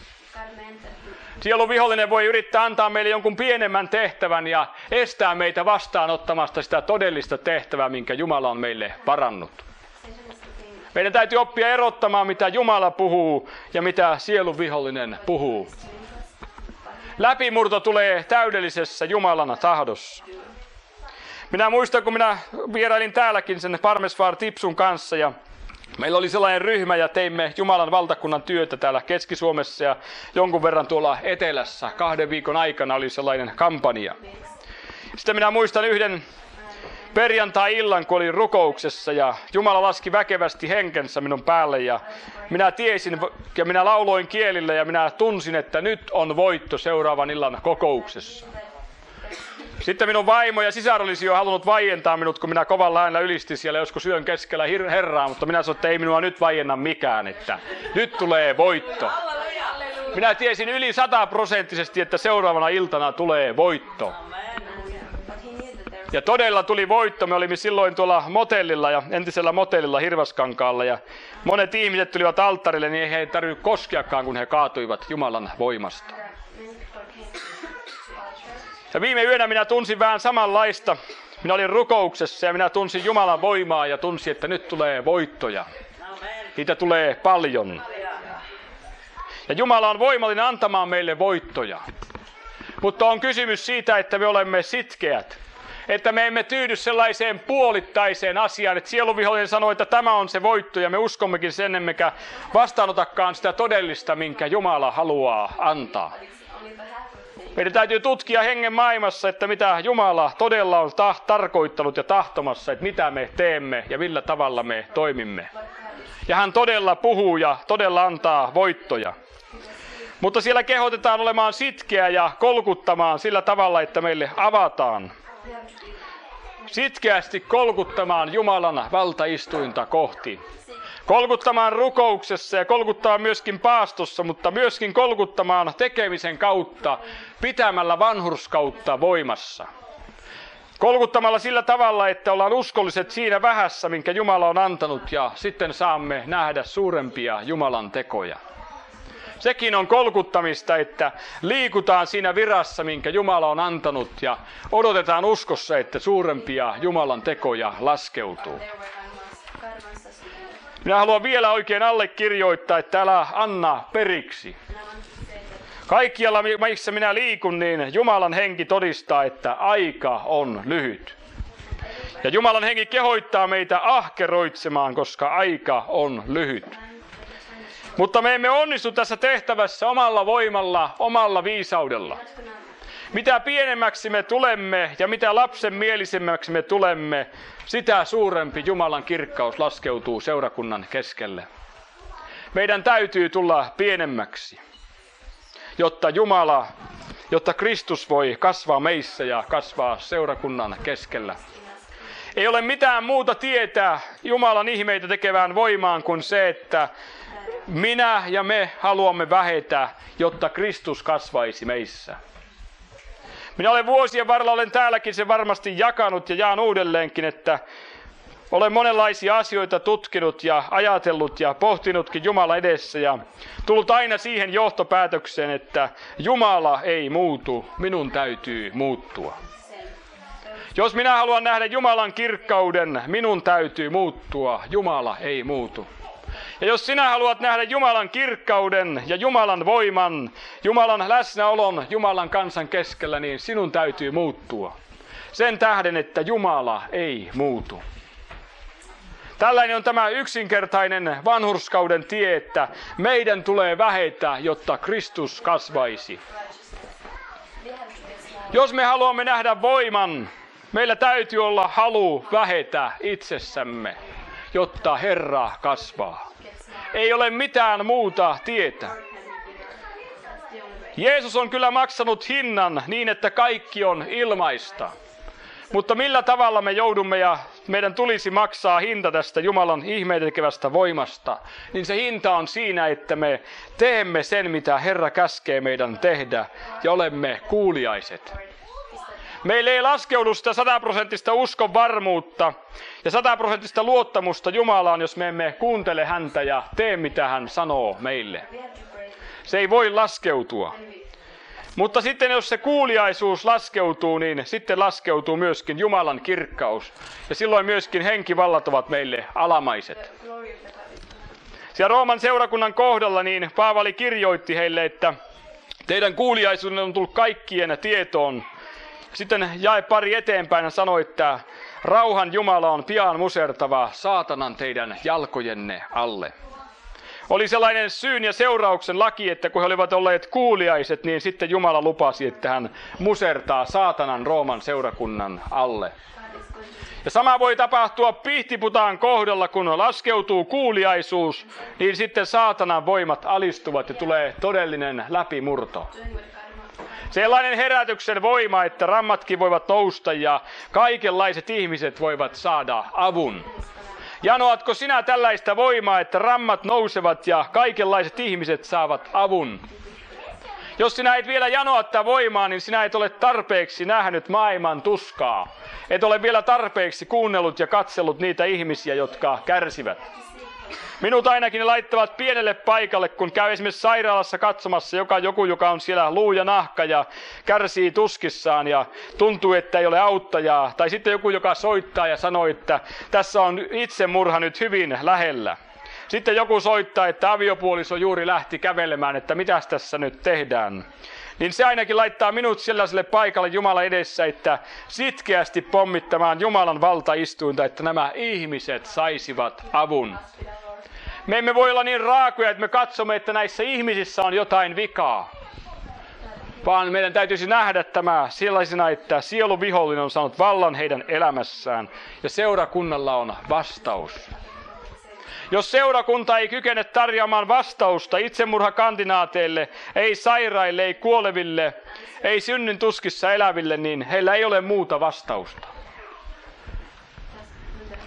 Speaker 1: Sielun vihollinen voi yrittää antaa meille jonkun pienemmän tehtävän ja estää meitä vastaanottamasta sitä todellista tehtävää, minkä Jumala on meille varannut. Meidän täytyy oppia erottamaan, mitä Jumala puhuu ja mitä sielun vihollinen puhuu. Läpimurto tulee täydellisessä Jumalan tahdossa. Minä muistan, kun minä vierailin täälläkin sen Parmesvar Tipsun kanssa ja meillä oli sellainen ryhmä ja teimme Jumalan valtakunnan työtä täällä Keski-Suomessa ja jonkun verran tuolla etelässä. 2 viikon aikana oli sellainen kampanja. Sitten minä muistan yhden perjantai-illan, kun olin rukouksessa ja Jumala laski väkevästi henkensä minun päälle ja minä tiesin ja minä lauloin kielillä ja minä tunsin, että nyt on voitto seuraavan illan kokouksessa. Sitten minun vaimo ja sisar olisi jo halunnut vaientaa minut, kun minä kovalla äänellä ylistin siellä joskus yön keskellä Herraa, mutta minä sanoin, että ei minua nyt vaienna mikään, että nyt tulee voitto. Minä tiesin yli 100%, että seuraavana iltana tulee voitto. Ja todella tuli voitto. Me olimme silloin tuolla motellilla ja entisellä motellilla Hirvaskankaalla ja monet ihmiset tulivat alttarille, niin he ei tarvitse koskeakaan, kun he kaatuivat Jumalan voimasta. Ja viime yönä minä tunsin vähän samanlaista. Minä olin rukouksessa ja minä tunsin Jumalan voimaa ja tunsin, että nyt tulee voittoja. Niitä tulee paljon. Ja Jumala on voimallinen antamaan meille voittoja. Mutta on kysymys siitä, että me olemme sitkeät. Että me emme tyydy sellaiseen puolittaiseen asiaan, että sieluvihollinen sanoo, että tämä on se voitto ja me uskommekin sen, emmekä vastaanotakaan sitä todellista, minkä Jumala haluaa antaa. Meidän täytyy tutkia hengen maailmassa, että mitä Jumala todella on tarkoittanut ja tahtomassa, että mitä me teemme ja millä tavalla me toimimme. Ja hän todella puhuu ja todella antaa voittoja. Mutta siellä kehotetaan olemaan sitkeä ja kolkuttamaan sillä tavalla, että meille avataan. Sitkeästi kolkuttamaan Jumalan valtaistuinta kohti. Kolkuttamaan rukouksessa ja kolkuttamaan myöskin paastossa, mutta myöskin kolkuttamaan tekemisen kautta, pitämällä vanhurskautta voimassa. Kolkuttamalla sillä tavalla, että ollaan uskolliset siinä vähässä, minkä Jumala on antanut, ja sitten saamme nähdä suurempia Jumalan tekoja. Sekin on kolkuttamista, että liikutaan siinä virassa, minkä Jumala on antanut, ja odotetaan uskossa, että suurempia Jumalan tekoja laskeutuu. Minä haluan vielä oikein allekirjoittaa, että älä anna periksi. Kaikkialla, missä minä liikun, niin Jumalan henki todistaa, että aika on lyhyt. Ja Jumalan henki kehoittaa meitä ahkeroitsemaan, koska aika on lyhyt. Mutta me emme onnistu tässä tehtävässä omalla voimalla, omalla viisaudella. Mitä pienemmäksi me tulemme ja mitä lapsenmielisemmäksi me tulemme, sitä suurempi Jumalan kirkkaus laskeutuu seurakunnan keskelle. Meidän täytyy tulla pienemmäksi, jotta Kristus voi kasvaa meissä ja kasvaa seurakunnan keskellä. Ei ole mitään muuta tietä Jumalan ihmeitä tekevään voimaan kuin se, että minä ja me haluamme vähetä, jotta Kristus kasvaisi meissä. Minä olen vuosien varrella, olen täälläkin sen varmasti jakanut ja jaan uudelleenkin, että olen monenlaisia asioita tutkinut ja ajatellut ja pohtinutkin Jumala edessä ja tullut aina siihen johtopäätökseen, että Jumala ei muutu, minun täytyy muuttua. Jos minä haluan nähdä Jumalan kirkkauden, minun täytyy muuttua, Jumala ei muutu. Ja jos sinä haluat nähdä Jumalan kirkkauden ja Jumalan voiman, Jumalan läsnäolon Jumalan kansan keskellä, niin sinun täytyy muuttua. Sen tähden, että Jumala ei muutu. Tällainen on tämä yksinkertainen vanhurskauden tie, että meidän tulee vähetä, jotta Kristus kasvaisi. Jos me haluamme nähdä voiman, meillä täytyy olla halu vähetä itsessämme, jotta Herra kasvaa. Ei ole mitään muuta tietä. Jeesus on kyllä maksanut hinnan niin, että kaikki on ilmaista. Mutta millä tavalla me joudumme ja meidän tulisi maksaa hinta tästä Jumalan ihmeitä tekevästä voimasta, niin se hinta on siinä, että me teemme sen, mitä Herra käskee meidän tehdä ja olemme kuuliaiset. Meille ei laskeudu sitä 100% uskon varmuutta ja 100% luottamusta Jumalaan, jos me emme kuuntele häntä ja tee, mitä hän sanoo meille. Se ei voi laskeutua. Mutta sitten jos se kuuliaisuus laskeutuu, niin sitten laskeutuu myöskin Jumalan kirkkaus. Ja silloin myöskin henkivallat ovat meille alamaiset. Siellä Rooman seurakunnan kohdalla niin Paavali kirjoitti heille, että teidän kuuliaisuuden on tullut kaikkien tietoon. Sitten jae pari eteenpäin ja sanoi, että rauhan Jumala on pian musertava saatanan teidän jalkojenne alle. Oli sellainen syyn ja seurauksen laki, että kun he olivat olleet kuuliaiset, niin sitten Jumala lupasi, että hän musertaa saatanan Rooman seurakunnan alle. Ja sama voi tapahtua Pihtiputaan kohdalla, kun laskeutuu kuuliaisuus, niin sitten saatanan voimat alistuvat ja tulee todellinen läpimurto. Sellainen herätyksen voima, että rammatkin voivat nousta ja kaikenlaiset ihmiset voivat saada avun. Janoatko sinä tällaista voimaa, että rammat nousevat ja kaikenlaiset ihmiset saavat avun? Jos sinä et vielä janoa tätä voimaa, niin sinä et ole tarpeeksi nähnyt maailman tuskaa. Et ole vielä tarpeeksi kuunnellut ja katsellut niitä ihmisiä, jotka kärsivät. Minut ainakin ne laittavat pienelle paikalle, kun käy esimerkiksi sairaalassa katsomassa joku, joka on siellä luu ja nahka ja kärsii tuskissaan ja tuntuu, että ei ole auttajaa. Tai sitten joku, joka soittaa ja sanoo, että tässä on itsemurha nyt hyvin lähellä. Sitten joku soittaa, että aviopuoliso juuri lähti kävelemään, että mitäs tässä nyt tehdään. Niin se ainakin laittaa minut sellaiselle paikalle Jumalan edessä, että sitkeästi pommittamaan Jumalan valtaistuinta, että nämä ihmiset saisivat avun. Me emme voi olla niin raakoja, että me katsomme, että näissä ihmisissä on jotain vikaa. Vaan meidän täytyisi nähdä tämä sellaisena, että sielun vihollinen on saanut vallan heidän elämässään ja seurakunnalla on vastaus. Jos seurakunta ei kykene tarjoamaan vastausta itsemurhakandinaateille, ei sairaille, ei kuoleville, ei synnyn tuskissa eläville, niin heillä ei ole muuta vastausta.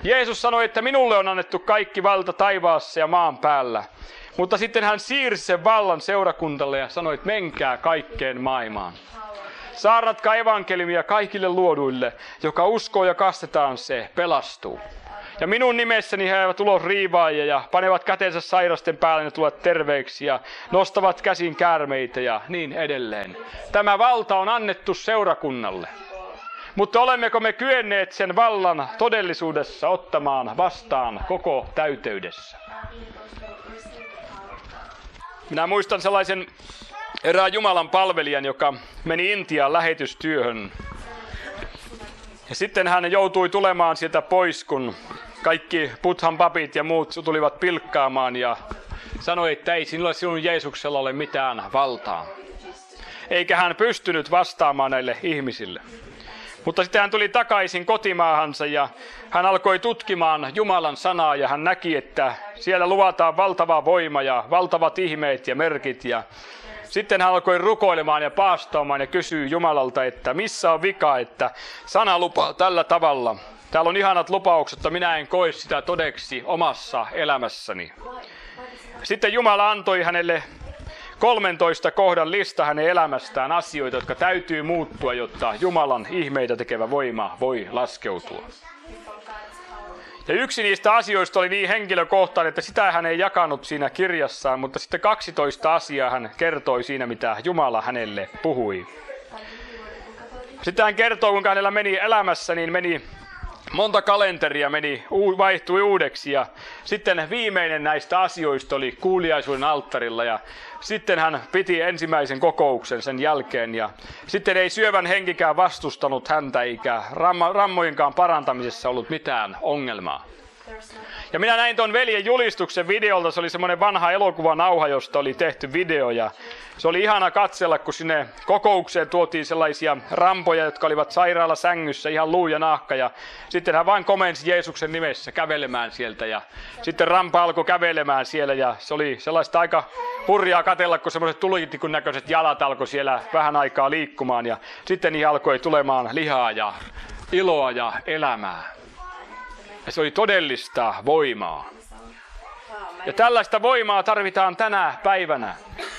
Speaker 1: Jeesus sanoi, että minulle on annettu kaikki valta taivaassa ja maan päällä. Mutta sitten hän siirsi sen vallan seurakuntalle ja sanoi, että menkää kaikkeen maailmaan. Saarnatkaa evankeliumia kaikille luoduille, joka uskoo ja kastetaan se, pelastuu. Ja minun nimessäni he eivät ulos riivaajia ja panevat kätensä sairasten päälle ja tulevat terveiksi ja nostavat käsin käärmeitä ja niin edelleen. Tämä valta on annettu seurakunnalle. Mutta olemmeko me kyenneet sen vallan todellisuudessa ottamaan vastaan koko täyteydessä? Minä muistan sellaisen erään Jumalan palvelijan, joka meni Intiaan lähetystyöhön. Ja sitten hän joutui tulemaan sieltä pois, kun kaikki Buddhan papit ja muut tulivat pilkkaamaan ja sanoi, että ei sinulla sinun Jeesuksella ole mitään valtaa. Eikä hän pystynyt vastaamaan näille ihmisille. Mutta sitten hän tuli takaisin kotimaahansa ja hän alkoi tutkimaan Jumalan sanaa ja hän näki, että siellä luvataan valtava voima ja valtavat ihmeet ja merkit. Ja sitten hän alkoi rukoilemaan ja paastoamaan ja kysyi Jumalalta, että missä on vika, että sana lupaa tällä tavalla. Täällä on ihanat lupaukset, mutta minä en koe sitä todeksi omassa elämässäni. Sitten Jumala antoi hänelle 13 kohdan lista hänen elämästään asioita, jotka täytyy muuttua, jotta Jumalan ihmeitä tekevä voima voi laskeutua. Ja yksi niistä asioista oli niin henkilökohtainen, että sitä hän ei jakanut siinä kirjassaan, mutta sitten 12 asiaa hän kertoi siinä, mitä Jumala hänelle puhui. Sitten hän kertoi, kuinka hänellä meni elämässä, niin meni monta kalenteria vaihtui uudeksi ja sitten viimeinen näistä asioista oli kuuliaisuuden alttarilla ja sitten hän piti ensimmäisen kokouksen sen jälkeen ja sitten ei syövän henkikään vastustanut häntä eikä rammojenkaan parantamisessa ollut mitään ongelmaa. Ja minä näin tuon veljen julistuksen videolta, se oli semmoinen vanha elokuvanauha, josta oli tehty video ja se oli ihana katsella, kun sinne kokoukseen tuotiin sellaisia rampoja, jotka olivat sairaala sängyssä, ihan luu ja nahka ja sitten hän vain komensi Jeesuksen nimessä kävelemään sieltä ja sitten rampa alkoi kävelemään siellä ja se oli sellaista aika hurjaa katsella, kun semmoiset tulitikun näköiset jalat alkoi siellä vähän aikaa liikkumaan ja sitten niihin alkoi tulemaan lihaa ja iloa ja elämää. Ja se oli todellista voimaa. Ja tällaista voimaa tarvitaan tänä päivänä.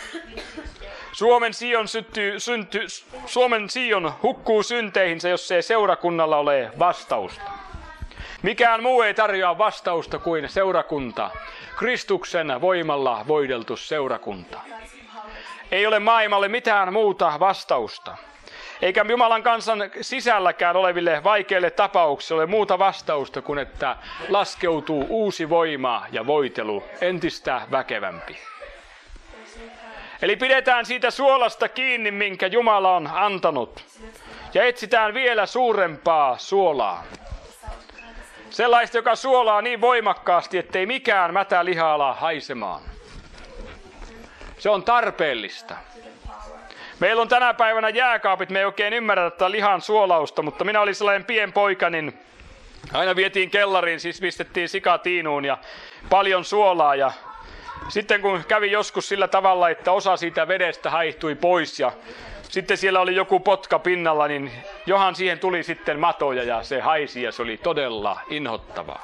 Speaker 1: Suomen Sion hukkuu synteihinsä, jos ei seurakunnalla ole vastausta. Mikään muu ei tarjoa vastausta kuin seurakunta. Kristuksen voimalla voideltu seurakunta. Ei ole maailmalle mitään muuta vastausta. Eikä Jumalan kansan sisälläkään oleville vaikeille tapauksille ole muuta vastausta kuin että laskeutuu uusi voima ja voitelu entistä väkevämpi. Eli pidetään siitä suolasta kiinni, minkä Jumala on antanut. Ja etsitään vielä suurempaa suolaa. Sellaista, joka suolaa niin voimakkaasti, ettei mikään mätä liha ala haisemaan. Se on tarpeellista. Meillä on tänä päivänä jääkaapit, me ei oikein ymmärrä tätä lihan suolausta, mutta minä olin sellainen pienpoika, niin aina vietiin kellariin, siis pistettiin sikatiinuun ja paljon suolaa. Ja sitten kun kävi joskus sillä tavalla, että osa siitä vedestä haihtui pois ja sitten siellä oli joku potka pinnalla, niin johan siihen tuli sitten matoja ja se haisi ja se oli todella inhottavaa.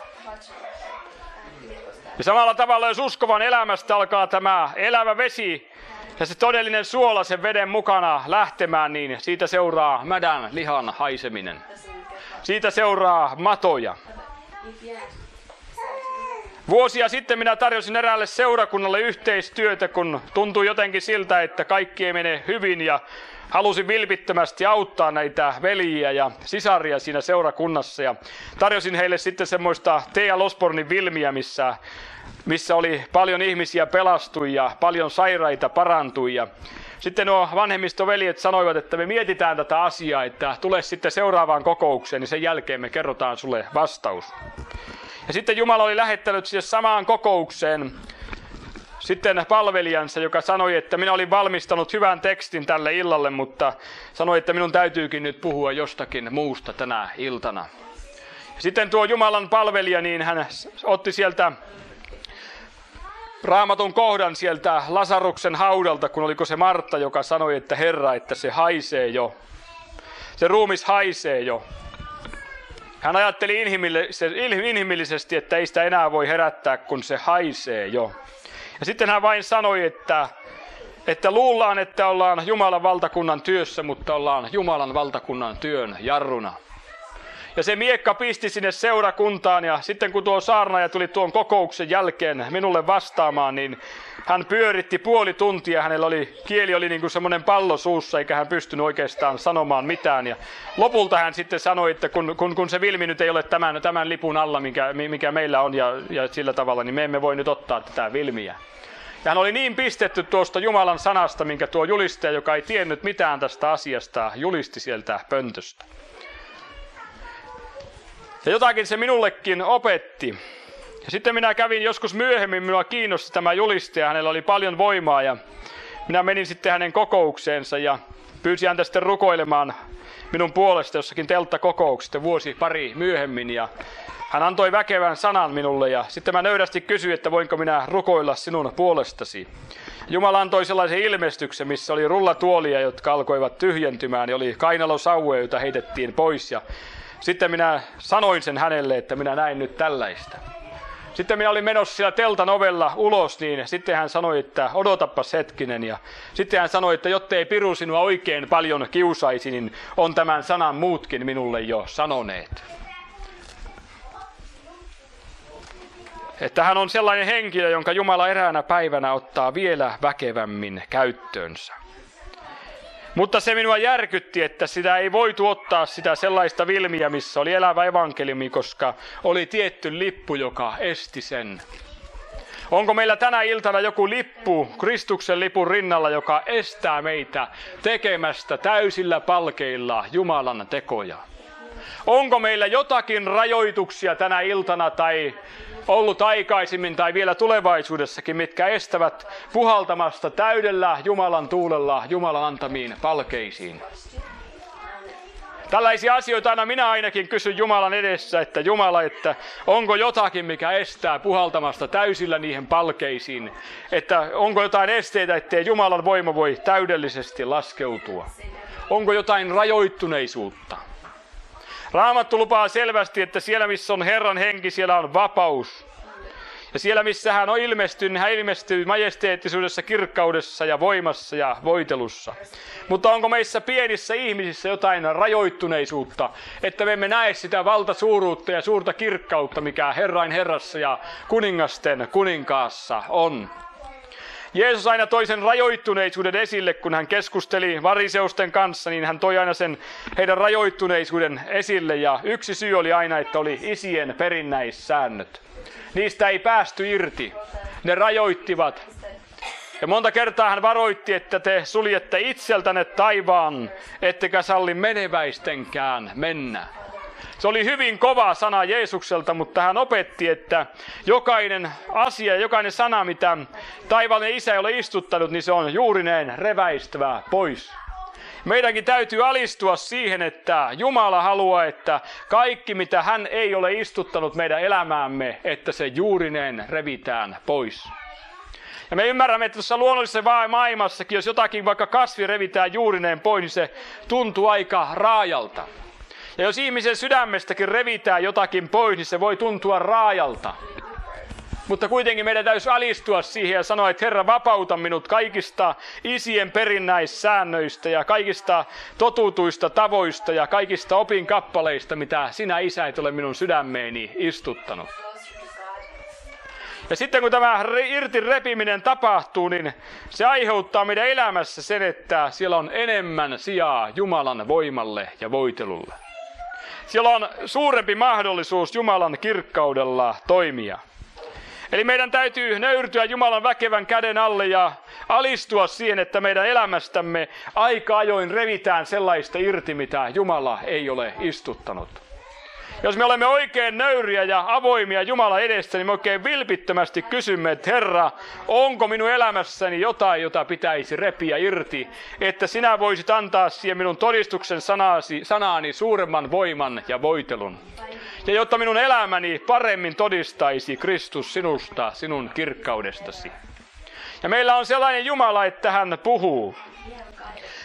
Speaker 1: Ja samalla tavalla, jos uskovan elämästä alkaa tämä elävä vesi ja se todellinen suola sen veden mukana lähtemään, niin siitä seuraa mädän lihan haiseminen. Siitä seuraa matoja. Vuosia sitten minä tarjosin eräälle seurakunnalle yhteistyötä, kun tuntui jotenkin siltä, että kaikki ei mene hyvin ja halusin vilpittömästi auttaa näitä veljiä ja sisaria siinä seurakunnassa. Ja tarjosin heille sitten semmoista T.L. Osbornin filmiä, missä oli paljon ihmisiä pelastui ja paljon sairaita parantui. Ja sitten nuo vanhemmistoveljet sanoivat, että me mietitään tätä asiaa, että tule sitten seuraavaan kokoukseen, niin sen jälkeen me kerrotaan sulle vastaus. Ja sitten Jumala oli lähettänyt siihen samaan kokoukseen sitten palvelijansa, joka sanoi, että minä olin valmistanut hyvän tekstin tälle illalle, mutta sanoi, että minun täytyykin nyt puhua jostakin muusta tänä iltana. Ja sitten tuo Jumalan palvelija, niin hän otti sieltä Raamatun kohdan sieltä Lasaruksen haudalta, kun oliko se Martta, joka sanoi, että Herra, että se haisee jo. Se ruumis haisee jo. Hän ajatteli inhimillisesti, että ei sitä enää voi herättää, kun se haisee jo. Ja sitten hän vain sanoi, että luullaan, että ollaan Jumalan valtakunnan työssä, mutta ollaan Jumalan valtakunnan työn jarruna. Ja se miekka pisti sinne seurakuntaan, ja sitten kun tuo saarnaaja tuli tuon kokouksen jälkeen minulle vastaamaan, niin hän pyöritti puoli tuntia. Kieli oli niin kuin semmoinen pallo suussa, eikä hän pystynyt oikeastaan sanomaan mitään. Ja lopulta hän sitten sanoi, että kun se Vilmi nyt ei ole tämän lipun alla, mikä meillä on, ja sillä tavalla, niin me emme voi nyt ottaa tätä Vilmiä. Ja hän oli niin pistetty tuosta Jumalan sanasta, minkä tuo julistaja, joka ei tiennyt mitään tästä asiasta, julisti sieltä pöntöstä. Ja jotakin se minullekin opetti. Ja sitten minä kävin joskus myöhemmin, minua kiinnosti tämä julistaja, hänellä oli paljon voimaa, ja minä menin sitten hänen kokoukseensa ja pyysin häntä sitten rukoilemaan minun puolesta jossakin telttakokouksesta vuosi pari myöhemmin, ja hän antoi väkevän sanan minulle, ja sitten mä nöyrästi kysyin, että voinko minä rukoilla sinun puolestasi. Jumala antoi sellaisen ilmestyksen, missä oli rullatuolia, jotka alkoivat tyhjentymään, ja oli kainalosauvoja, joita heitettiin pois, ja sitten minä sanoin sen hänelle, että minä näin nyt tällaista. Sitten minä olin menossa siellä teltan ovella ulos, niin sitten hän sanoi, että odotapas hetkinen. Ja sitten hän sanoi, että jottei piru sinua oikein paljon kiusaisi, niin on tämän sanan muutkin minulle jo sanoneet. Että hän on sellainen henkilö, jonka Jumala eräänä päivänä ottaa vielä väkevämmin käyttöönsä. Mutta se minua järkytti, että sitä ei voitu ottaa sitä sellaista Vilmiä, missä oli elävä evankeliumi, koska oli tietty lippu, joka esti sen. Onko meillä tänä iltana joku lippu Kristuksen lipun rinnalla, joka estää meitä tekemästä täysillä palkeilla Jumalan tekoja? Onko meillä jotakin rajoituksia tänä iltana tai ollut aikaisemmin tai vielä tulevaisuudessakin, mitkä estävät puhaltamasta täydellä Jumalan tuulella Jumalan antamiin palkeisiin? Tällaisia asioita aina minä ainakin kysyn Jumalan edessä, että Jumala, että onko jotakin, mikä estää puhaltamasta täysillä niihin palkeisiin? Että onko jotain esteitä, ettei Jumalan voima voi täydellisesti laskeutua? Onko jotain rajoittuneisuutta? Raamattu lupaa selvästi, että siellä missä on Herran henki, siellä on vapaus. Ja siellä missä hän on ilmestynyt, hän ilmestyy majesteettisuudessa, kirkkaudessa ja voimassa ja voitelussa. Mutta onko meissä pienissä ihmisissä jotain rajoittuneisuutta, että me emme näe sitä valtasuuruutta ja suurta kirkkautta, mikä Herrain Herrassa ja kuningasten kuninkaassa on? Jeesus aina toi sen rajoittuneisuuden esille, kun hän keskusteli fariseusten kanssa, niin hän toi aina sen heidän rajoittuneisuuden esille. Ja yksi syy oli aina, että oli isien perinnäissäännöt. Niistä ei päästy irti. Ne rajoittivat. Ja monta kertaa hän varoitti, että te suljette itseltänne taivaan, ettekä salli meneväistenkään mennä. Se oli hyvin kova sana Jeesukselta, mutta hän opetti, että jokainen asia, jokainen sana, mitä taivaallinen Isä ei ole istuttanut, niin se on juurineen reväistävä pois. Meidänkin täytyy alistua siihen, että Jumala haluaa, että kaikki, mitä hän ei ole istuttanut meidän elämäämme, että se juurineen revitään pois. Ja me ymmärrämme, että tuossa luonnollisessa maailmassakin, jos jotakin vaikka kasvi revitään juurineen pois, niin se tuntuu aika raajalta. Ja jos ihmisen sydämestäkin revitään jotakin pois, niin se voi tuntua raajalta. Mutta kuitenkin meidän täytyy alistua siihen ja sanoa, että Herra, vapauta minut kaikista isien perinnäissäännöistä ja kaikista totutuista tavoista ja kaikista opinkappaleista, mitä sinä, Isä, et ole minun sydämeeni istuttanut. Ja sitten kun tämä irti repiminen tapahtuu, niin se aiheuttaa meidän elämässä sen, että siellä on enemmän sijaa Jumalan voimalle ja voitelulle. Siellä on suurempi mahdollisuus Jumalan kirkkaudella toimia. Eli meidän täytyy nöyrtyä Jumalan väkevän käden alle ja alistua siihen, että meidän elämästämme aika ajoin revitään sellaista irti, mitä Jumala ei ole istuttanut. Jos me olemme oikein nöyriä ja avoimia Jumalan edessä, niin me oikein vilpittömästi kysymme, että Herra, onko minun elämässäni jotain, jota pitäisi repiä irti, että sinä voisit antaa siihen minun todistuksen sanaani suuremman voiman ja voitelun. Ja jotta minun elämäni paremmin todistaisi Kristus sinusta, sinun kirkkaudestasi. Ja meillä on sellainen Jumala, että hän puhuu.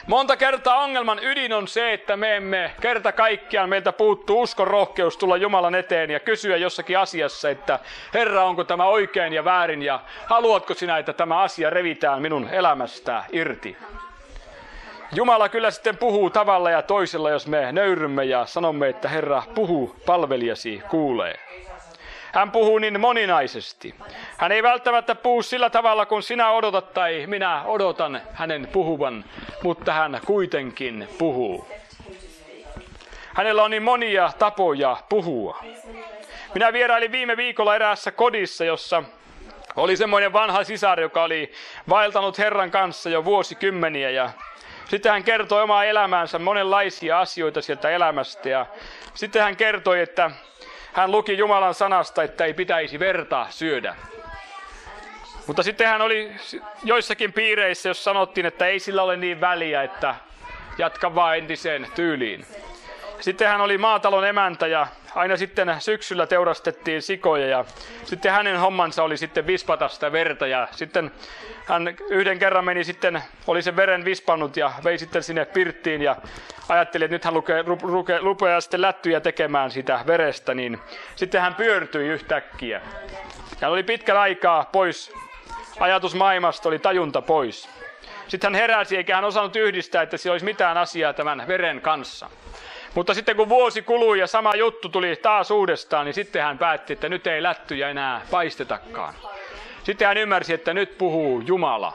Speaker 1: Monta kertaa ongelman ydin on se, että me emme kerta kaikkiaan, meiltä puuttuu uskon rohkeus tulla Jumalan eteen ja kysyä jossakin asiassa, että Herra, onko tämä oikein ja väärin ja haluatko sinä, että tämä asia revitään minun elämästä irti. Jumala kyllä sitten puhuu tavalla ja toisella, jos me nöyrymme ja sanomme, että Herra, puhu, palvelijasi kuulee. Hän puhuu niin moninaisesti. Hän ei välttämättä puhu sillä tavalla, kun sinä odotat tai minä odotan hänen puhuvan, mutta hän kuitenkin puhuu. Hänellä on niin monia tapoja puhua. Minä vierailin viime viikolla eräässä kodissa, jossa oli semmoinen vanha sisar, joka oli vaeltanut Herran kanssa jo vuosikymmeniä. Ja sitten hän kertoi omaa elämäänsä monenlaisia asioita sieltä elämästä. Ja sitten hän kertoi, että hän luki Jumalan sanasta, että ei pitäisi verta syödä. Mutta sitten hän oli joissakin piireissä, jos sanottiin, että ei sillä ole niin väliä, että jatka vaan entiseen tyyliin. Sitten hän oli maatalon emäntä ja aina sitten syksyllä teurastettiin sikoja ja sitten hänen hommansa oli sitten vispata sitä verta ja sitten hän yhden kerran oli sen veren vispannut ja vei sitten sinne pirttiin ja ajatteli, että nyt hän rupeaa sitten lättyjä tekemään sitä verestä, niin sitten hän pyörtyi yhtäkkiä. Hän oli pitkän aikaa pois, ajatusmaailmasta oli tajunta pois. Sitten hän heräsi eikä hän osannut yhdistää, että siellä olisi mitään asiaa tämän veren kanssa. Mutta sitten kun vuosi kului ja sama juttu tuli taas uudestaan, niin sitten hän päätti, että nyt ei lättyjä enää paistetakaan. Sitten hän ymmärsi, että nyt puhuu Jumala.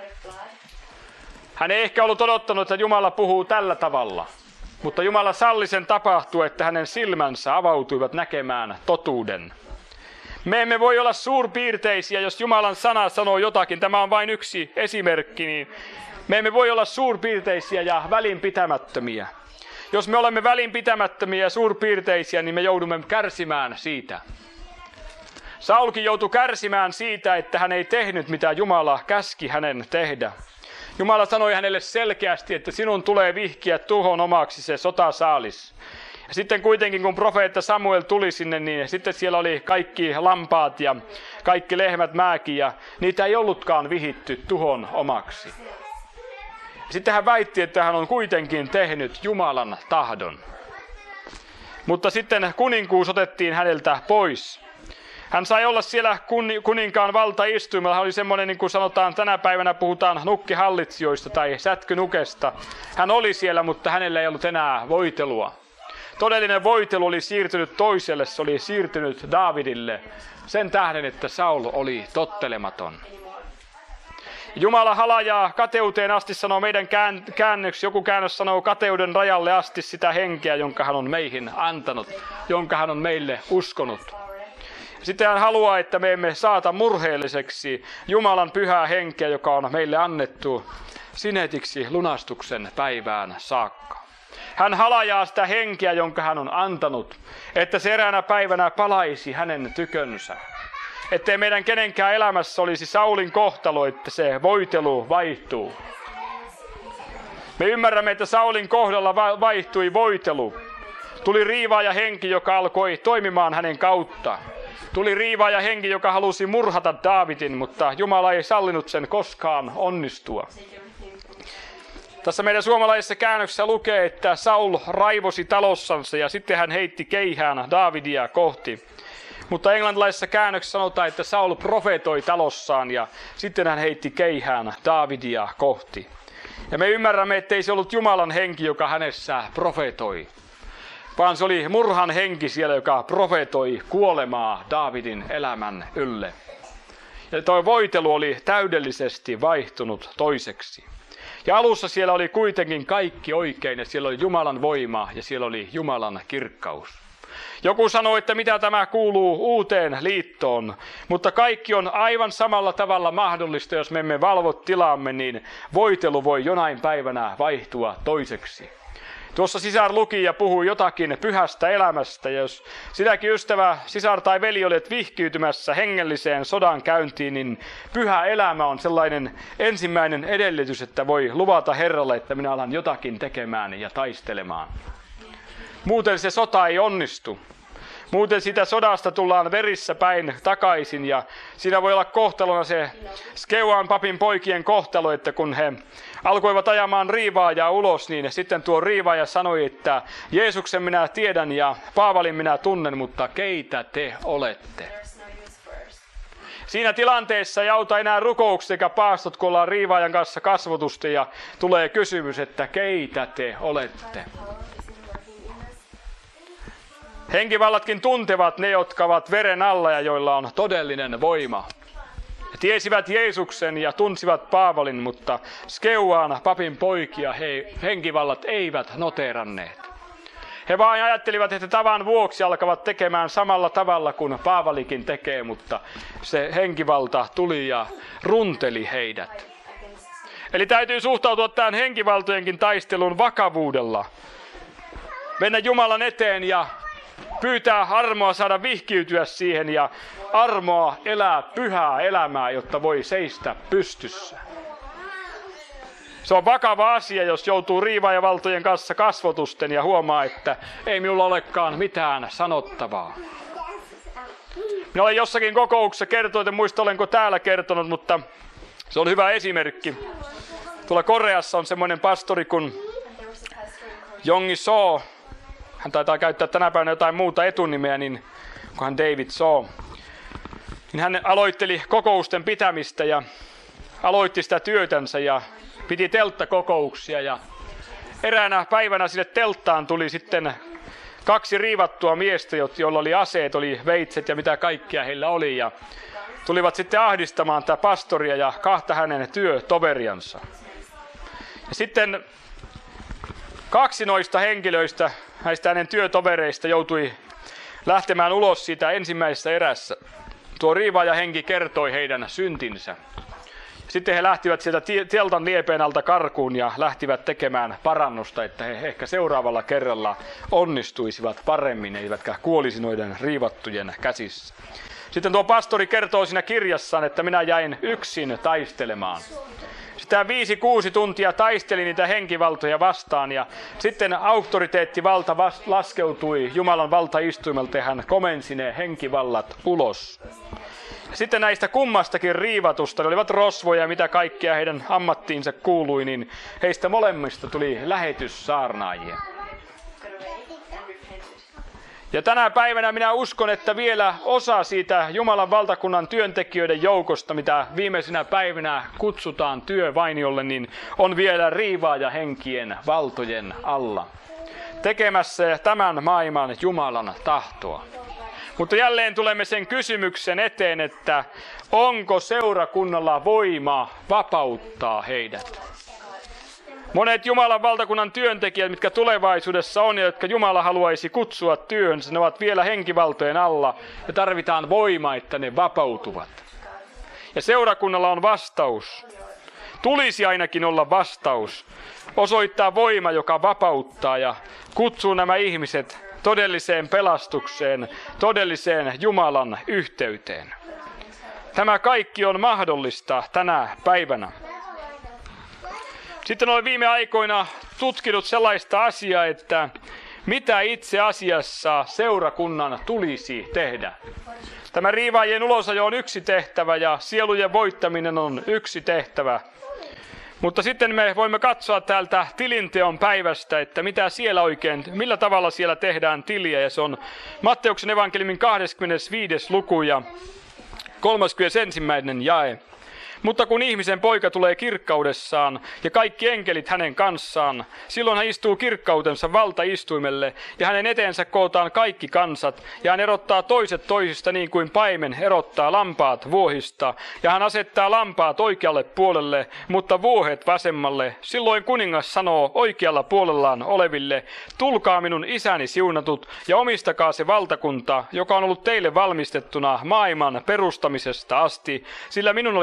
Speaker 1: Hän ei ehkä ollut odottanut, että Jumala puhuu tällä tavalla. Mutta Jumala salli sen tapahtua, että hänen silmänsä avautuivat näkemään totuuden. Me emme voi olla suurpiirteisiä, jos Jumalan sana sanoo jotakin. Tämä on vain yksi esimerkki. Niin me emme voi olla suurpiirteisiä ja välinpitämättömiä. Jos me olemme välinpitämättömiä ja suurpiirteisiä, niin me joudumme kärsimään siitä. Saulkin joutui kärsimään siitä, että hän ei tehnyt, mitä Jumala käski hänen tehdä. Jumala sanoi hänelle selkeästi, että sinun tulee vihkiä tuhon omaksi se sotasaalis. Ja sitten kuitenkin, kun profeetta Samuel tuli sinne, niin sitten siellä oli kaikki lampaat ja kaikki lehmät määkin, ja niitä ei ollutkaan vihitty tuhon omaksi. Sitten hän väitti, että hän on kuitenkin tehnyt Jumalan tahdon. Mutta sitten kuninkuus otettiin häneltä pois. Hän sai olla siellä kuninkaan valtaistuimella. Hän oli semmoinen, niin kuin sanotaan, tänä päivänä puhutaan nukkihallitsijoista tai sätkynukesta. Hän oli siellä, mutta hänellä ei ollut enää voitelua. Todellinen voitelu oli siirtynyt toiselle, se oli siirtynyt Daavidille sen tähden, että Saul oli tottelematon. Jumala halajaa kateuteen asti, sanoo meidän käännöksi. Joku käännös sanoo kateuden rajalle asti sitä henkeä, jonka hän on meihin antanut, jonka hän on meille uskonut. Sitten hän haluaa, että me emme saata murheelliseksi Jumalan pyhää henkeä, joka on meille annettu sinetiksi lunastuksen päivään saakka. Hän halajaa sitä henkeä, jonka hän on antanut, että se eräänä päivänä palaisi hänen tykönsä. Ettei meidän kenenkään elämässä olisi Saulin kohtalo, että se voitelu vaihtuu. Me ymmärrämme, että Saulin kohdalla vaihtui voitelu. Tuli riivaaja henki, joka alkoi toimimaan hänen kautta. Tuli riivaaja henki, joka halusi murhata Daavidin, mutta Jumala ei sallinut sen koskaan onnistua. Tässä meidän suomalaisessa käännöksessä lukee, että Saul raivosi talossansa ja sitten hän heitti keihään Daavidia kohti. Mutta englantilaisessa käännöksessä sanotaan, että Saul profetoi talossaan ja sitten hän heitti keihään Daavidia kohti. Ja me ymmärrämme, ettei se ollut Jumalan henki, joka hänessä profetoi, vaan se oli murhan henki siellä, joka profetoi kuolemaa Daavidin elämän ylle. Ja tuo voitelu oli täydellisesti vaihtunut toiseksi. Ja alussa siellä oli kuitenkin kaikki oikein ja siellä oli Jumalan voima ja siellä oli Jumalan kirkkaus. Joku sanoi, että mitä tämä kuuluu uuteen liittoon, mutta kaikki on aivan samalla tavalla mahdollista, jos me emme valvo tilaamme, niin voitelu voi jonain päivänä vaihtua toiseksi. Tuossa sisar luki ja puhui jotakin pyhästä elämästä, ja jos sinäkin ystävä, sisar tai veli olet vihkiytymässä hengelliseen sodan käyntiin, niin pyhä elämä on sellainen ensimmäinen edellytys, että voi luvata Herralle, että minä alan jotakin tekemään ja taistelemaan. Muuten se sota ei onnistu. Muuten sitä sodasta tullaan verissä päin takaisin ja siinä voi olla kohtalona se Skeuan papin poikien kohtalo, että kun he alkoivat ajamaan riivaajaa ulos, niin sitten tuo riivaaja sanoi, että Jeesuksen minä tiedän ja Paavalin minä tunnen, mutta keitä te olette? Siinä tilanteessa ei auta enää rukoukset eikä paastot, kun ollaan riivaajan kanssa kasvotusta ja tulee kysymys, että keitä te olette? Henkivallatkin tuntevat ne, jotka ovat veren alla ja joilla on todellinen voima. He tiesivät Jeesuksen ja tunsivat Paavalin, mutta Skeuan papin poikia henkivallat eivät noteeranneet. He vain ajattelivat, että tavan vuoksi alkavat tekemään samalla tavalla kuin Paavalikin tekee, mutta se henkivalta tuli ja runteli heidät. Eli täytyy suhtautua tähän henkivaltojenkin taistelun vakavuudella. Mennä Jumalan eteen ja pyytää armoa saada vihkiytyä siihen ja armoa elää pyhää elämää, jotta voi seistä pystyssä. Se on vakava asia, jos joutuu riivaajavaltojen kanssa kasvotusten ja huomaa, että ei minulla olekaan mitään sanottavaa. Minä olen jossakin kokouksessa kertonut, en muista olenko täällä kertonut, mutta se on hyvä esimerkki. Tuolla Koreassa on semmoinen pastori kuin Jongi So. Hän taitaa käyttää tänä päivänä jotain muuta etunimeä, niin kuin hän David So. Niin hän aloitteli kokousten pitämistä ja aloitti sitä työtänsä ja piti telttakokouksia. Ja eräänä päivänä sille telttaan tuli sitten 2 riivattua miestä, joilla oli aseet, oli veitset ja mitä kaikkia heillä oli. Ja tulivat sitten ahdistamaan tätä pastoria ja 2 hänen työtoveriansa. Ja sitten 2 noista henkilöistä, näistä hänen työtovereista, joutui lähtemään ulos siitä ensimmäisessä erässä. Tuo riivaajahenki kertoi heidän syntinsä. Sitten he lähtivät sieltä teltan liepeen alta karkuun ja lähtivät tekemään parannusta, että he ehkä seuraavalla kerralla onnistuisivat paremmin, eivätkä kuolisi noiden riivattujen käsissä. Sitten tuo pastori kertoo siinä kirjassaan, että minä jäin yksin taistelemaan. Sitä 5-6 tuntia taisteli niitä henkivaltoja vastaan ja sitten auktoriteettivalta laskeutui Jumalan valtaistuimelta ja hän komensi ne henkivallat ulos. Sitten näistä kummastakin riivatusta, ne olivat rosvoja ja mitä kaikkea heidän ammattiinsa kuului, niin heistä molemmista tuli lähetyssaarnaajia. Ja tänä päivänä minä uskon, että vielä osa siitä Jumalan valtakunnan työntekijöiden joukosta, mitä viimeisinä päivinä kutsutaan työvainiolle, niin on vielä riivaajahenkien valtojen alla. Tekemässä tämän maailman Jumalan tahtoa. Mutta jälleen tulemme sen kysymyksen eteen, että onko seurakunnalla voima vapauttaa heidät? Monet Jumalan valtakunnan työntekijät, mitkä tulevaisuudessa on ja jotka Jumala haluaisi kutsua työhönsä, ne ovat vielä henkivaltojen alla ja tarvitaan voima, että ne vapautuvat. Ja seurakunnalla on vastaus. Tulisi ainakin olla vastaus. Osoittaa voima, joka vapauttaa ja kutsuu nämä ihmiset todelliseen pelastukseen, todelliseen Jumalan yhteyteen. Tämä kaikki on mahdollista tänä päivänä. Sitten olen viime aikoina tutkinut sellaista asiaa, että mitä itse asiassa seurakunnan tulisi tehdä. Tämä riivaajien ulosajo on yksi tehtävä ja sielujen voittaminen on yksi tehtävä. Mutta sitten me voimme katsoa täältä tilinteon päivästä, että mitä siellä oikein, millä tavalla siellä tehdään tiliä. Ja se on Matteuksen evankeliumin 25. luku ja 31. jae. Mutta kun ihmisen poika tulee kirkkaudessaan ja kaikki enkelit hänen kanssaan, silloin hän istuu kirkkautensa valtaistuimelle ja hänen eteensä kootaan kaikki kansat ja hän erottaa toiset toisista niin kuin paimen erottaa lampaat vuohista ja hän asettaa lampaat oikealle puolelle, mutta vuohet vasemmalle. Silloin kuningas sanoo oikealla puolellaan oleville, tulkaa minun isäni siunatut ja omistakaa se valtakunta, joka on ollut teille valmistettuna maailman perustamisesta asti, sillä minun oli nälkä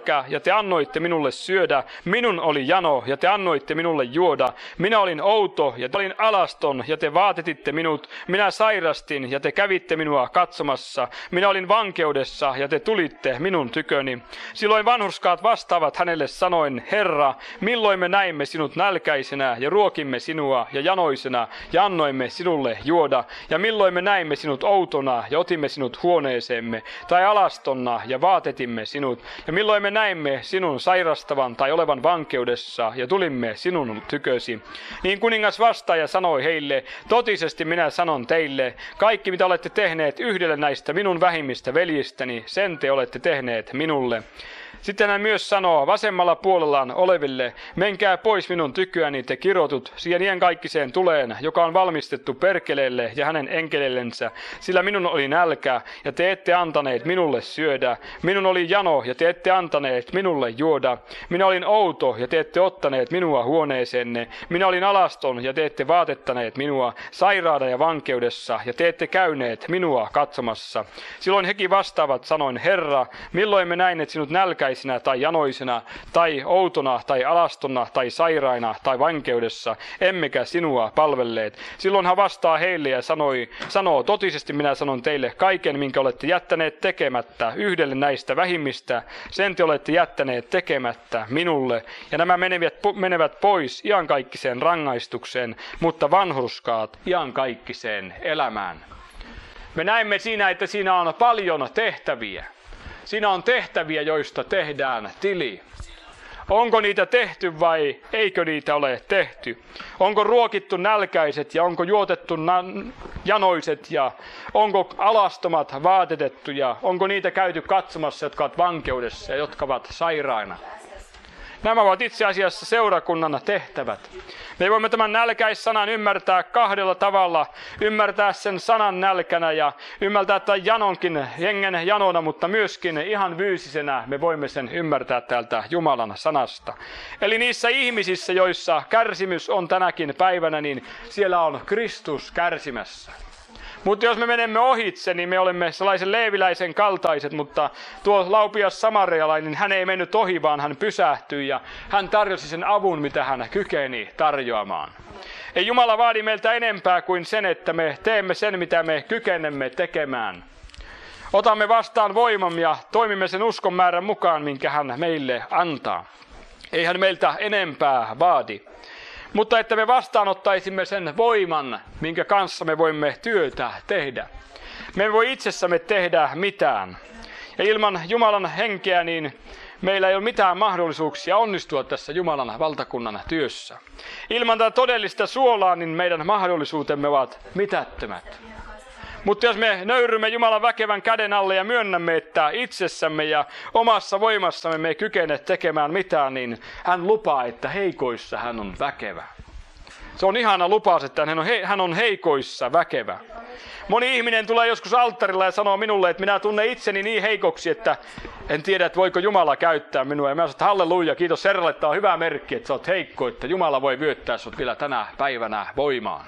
Speaker 1: nälkä ja te annoitte minulle syödä. Minun oli jano ja te annoitte minulle juoda. Minä olin outo ja olin alaston ja te vaatetitte minut. Minä sairastin ja te kävitte minua katsomassa. Minä olin vankeudessa ja te tulitte minun tyköni. Silloin vanhurskaat vastaavat hänelle sanoen, Herra, milloin me näimme sinut nälkäisenä ja ruokimme sinua ja janoisena ja annoimme sinulle juoda. Ja milloin me näimme sinut outona ja otimme sinut huoneeseemme tai alastonna ja vaatetimme sinut. Ja milloin me näimme sinun sairastavan tai olevan vankeudessa ja tulimme sinun tykösi. Niin kuningas vastaaja sanoi heille, totisesti minä sanon teille, kaikki mitä olette tehneet yhdelle näistä minun vähimmistä veljistäni, sen te olette tehneet minulle. Sitten hän myös sanoo vasemmalla puolellaan oleville, menkää pois minun tyköäni te kirotut, siihen iankaikkiseen tuleen, joka on valmistettu perkeleelle ja hänen enkelellensä, sillä minun oli nälkä, ja te ette antaneet minulle syödä. Minun oli jano, ja te ette antaneet minulle juoda. Minä olin outo, ja te ette ottaneet minua huoneeseenne. Minä olin alaston, ja te ette vaatettaneet minua, sairaana ja vankeudessa, ja te ette käyneet minua katsomassa. Silloin hekin vastaavat sanoin, Herra, milloin me näimme sinut nälkäisenä tai janoisena, tai outona, tai alastona, tai sairaina, tai vankeudessa, emmekä sinua palvelleet. Silloin hän vastaa heille ja sanoo, totisesti minä sanon teille, kaiken, minkä olette jättäneet tekemättä yhdelle näistä vähimmistä, sen te olette jättäneet tekemättä minulle. Ja nämä menevät pois iankaikkiseen rangaistukseen, mutta vanhurskaat iankaikkiseen elämään. Me näemme siinä, että siinä on paljon tehtäviä. Siinä on tehtäviä, joista tehdään tili. Onko niitä tehty vai eikö niitä ole tehty? Onko ruokittu nälkäiset ja onko juotettu janoiset ja onko alastomat vaatetettu ja onko niitä käyty katsomassa, jotka ovat vankeudessa ja jotka ovat sairaina? Nämä ovat itse asiassa seurakunnan tehtävät. Me voimme tämän nälkäissanan ymmärtää kahdella tavalla. Ymmärtää sen sanan nälkänä ja ymmärtää tämän janonkin hengen janona, mutta myöskin ihan fyysisenä me voimme sen ymmärtää täältä Jumalan sanasta. Eli niissä ihmisissä, joissa kärsimys on tänäkin päivänä, niin siellä on Kristus kärsimässä. Mutta jos me menemme ohitse, niin me olemme sellaisen leeviläisen kaltaiset, mutta tuo laupias samarialainen, hän ei mennyt ohi, vaan hän pysähtyi ja hän tarjosi sen avun, mitä hän kykeni tarjoamaan. Ei Jumala vaadi meiltä enempää kuin sen, että me teemme sen, mitä me kykenemme tekemään. Otamme vastaan voiman ja toimimme sen uskon määrän mukaan, minkä hän meille antaa. Ei hän meiltä enempää vaadi. Mutta että me vastaanottaisimme sen voiman, minkä kanssa me voimme työtä tehdä. Me ei voi itsessämme tehdä mitään. Ja ilman Jumalan henkeä, niin meillä ei ole mitään mahdollisuuksia onnistua tässä Jumalan valtakunnan työssä. Ilman tätä todellista suolaa, niin meidän mahdollisuutemme ovat mitättömät. Mutta jos me nöyrymme Jumalan väkevän käden alle ja myönnämme, että itsessämme ja omassa voimassamme me ei kykene tekemään mitään, niin hän lupaa, että heikoissa hän on väkevä. Se on ihana lupaus, että hän on heikoissa väkevä. Moni ihminen tulee joskus alttarilla ja sanoo minulle, että minä tunnen itseni niin heikoksi, että en tiedä, että voiko Jumala käyttää minua. Ja mä sanon, että halleluja, kiitos Herralle, että on hyvä merkki, että sä oot heikko, että Jumala voi vyöttää sut vielä tänä päivänä voimaan.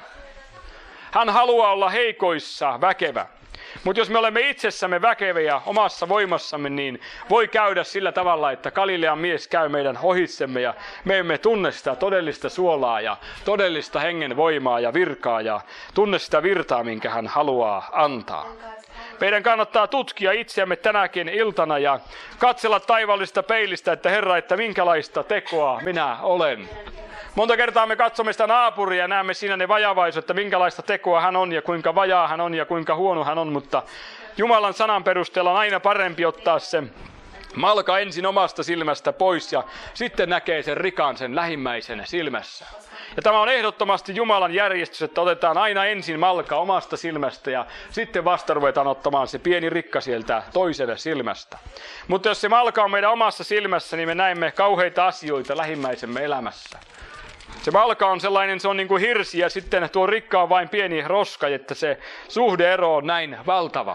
Speaker 1: Hän haluaa olla heikoissa väkevä. Mutta jos me olemme itsessämme väkeviä omassa voimassamme, niin voi käydä sillä tavalla, että Galilean mies käy meidän ohitsemme ja me emme tunne sitä todellista suolaa ja todellista hengen voimaa ja virkaa ja tunne sitä virtaa, minkä hän haluaa antaa. Meidän kannattaa tutkia itseämme tänäkin iltana ja katsella taivaallista peilistä, että Herra, että minkälaista tekoa minä olen. Monta kertaa me katsomme sitä naapuria ja näemme siinä ne vajavaisuudet, että minkälaista tekoa hän on ja kuinka vajaa hän on ja kuinka huono hän on, mutta Jumalan sanan perusteella on aina parempi ottaa se malka ensin omasta silmästä pois ja sitten näkee sen rikan sen lähimmäisen silmässä. Ja tämä on ehdottomasti Jumalan järjestys, että otetaan aina ensin malka omasta silmästä ja sitten vasta ruvetaan ottamaan se pieni rikka sieltä toiselle silmästä. Mutta jos se malka on meidän omassa silmässä, niin me näemme kauheita asioita lähimmäisemme elämässä. Se malka on sellainen, se on niin kuin hirsi ja sitten tuo rikka on vain pieni roska, että se suhdeero on näin valtava.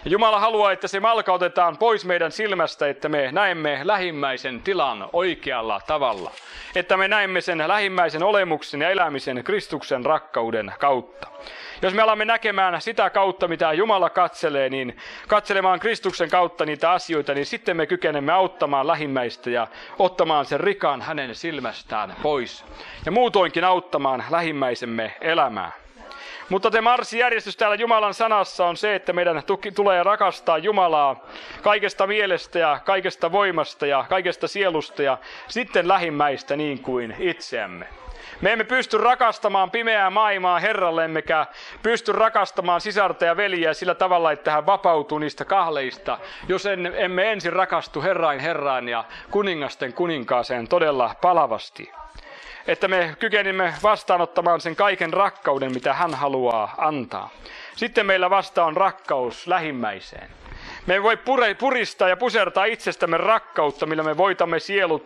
Speaker 1: Ja Jumala haluaa, että se malka otetaan pois meidän silmästä, että me näemme lähimmäisen tilan oikealla tavalla. Että me näemme sen lähimmäisen olemuksen ja elämisen Kristuksen rakkauden kautta. Jos me alamme näkemään sitä kautta, mitä Jumala katselee, niin katselemaan Kristuksen kautta niitä asioita, niin sitten me kykenemme auttamaan lähimmäistä ja ottamaan sen rikan hänen silmästään pois. Ja muutoinkin auttamaan lähimmäisemme elämää. Mutta te marssijärjestys täällä Jumalan sanassa on se, että meidän tulee rakastaa Jumalaa kaikesta mielestä ja kaikesta voimasta ja kaikesta sielusta ja sitten lähimmäistä niin kuin itseämme. Me emme pysty rakastamaan pimeää maailmaa Herralle, emmekä pysty rakastamaan sisarta ja veljeä sillä tavalla, että hän vapautuu niistä kahleista, jos emme ensin rakastu Herrain ja kuningasten kuninkaaseen todella palavasti. Että me kykenimme vastaanottamaan sen kaiken rakkauden, mitä hän haluaa antaa. Sitten meillä vasta on rakkaus lähimmäiseen. Me ei voi puristaa ja pusertaa itsestämme rakkautta, millä me voitamme sielut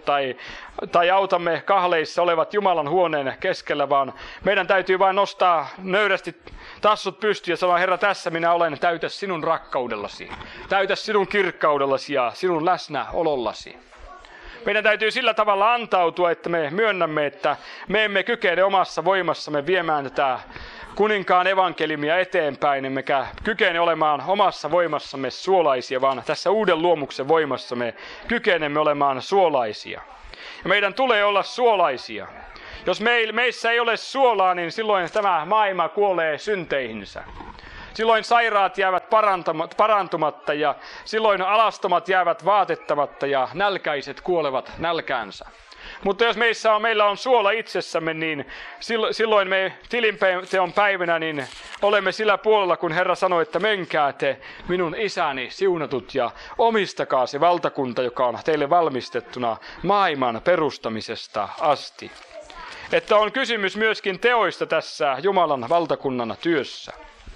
Speaker 1: tai autamme kahleissa olevat Jumalan huoneen keskellä, vaan meidän täytyy vain nostaa nöyrästi tassut pystyyn ja sanoa, Herra, tässä minä olen, täytä sinun rakkaudellasi, täytä sinun kirkkaudellasi ja sinun läsnäolollasi. Meidän täytyy sillä tavalla antautua, että me myönnämme, että me emme kykene omassa voimassamme viemään tätä kuninkaan evankeliumia eteenpäin, emmekä kykene olemaan omassa voimassamme suolaisia, vaan tässä uuden luomuksen voimassa me kykenemme olemaan suolaisia. Ja meidän tulee olla suolaisia. Jos meissä ei ole suolaa, niin silloin tämä maailma kuolee synteihinsä. Silloin sairaat jäävät parantumatta ja silloin alastomat jäävät vaatettamatta ja nälkäiset kuolevat nälkäänsä. Mutta jos meillä on suola itsessämme, niin silloin me tilinteon päivänä niin olemme sillä puolella, kun Herra sanoi, että menkää te minun isäni siunatut ja omistakaa se valtakunta, joka on teille valmistettuna maailman perustamisesta asti. Että on kysymys myöskin teoista tässä Jumalan valtakunnan työssä.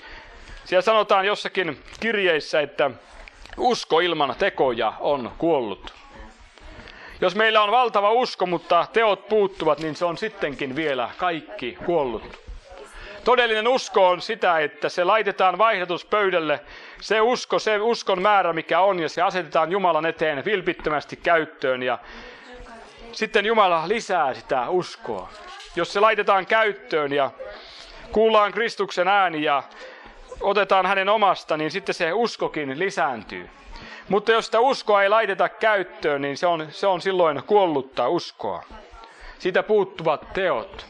Speaker 1: Siellä sanotaan jossakin kirjeissä, että usko ilman tekoja on kuollut. Jos meillä on valtava usko, mutta teot puuttuvat, niin se on sittenkin vielä kaikki kuollut. Todellinen usko on sitä, että se laitetaan vaihdotuspöydälle, se uskon määrä mikä on, ja se asetetaan Jumalan eteen vilpittömästi käyttöön, ja sitten Jumala lisää sitä uskoa. Jos se laitetaan käyttöön ja kuullaan Kristuksen ääni ja otetaan hänen omasta, niin sitten se uskokin lisääntyy. Mutta jos sitä uskoa ei laiteta käyttöön, niin se on silloin kuollutta uskoa. Siitä puuttuvat teot.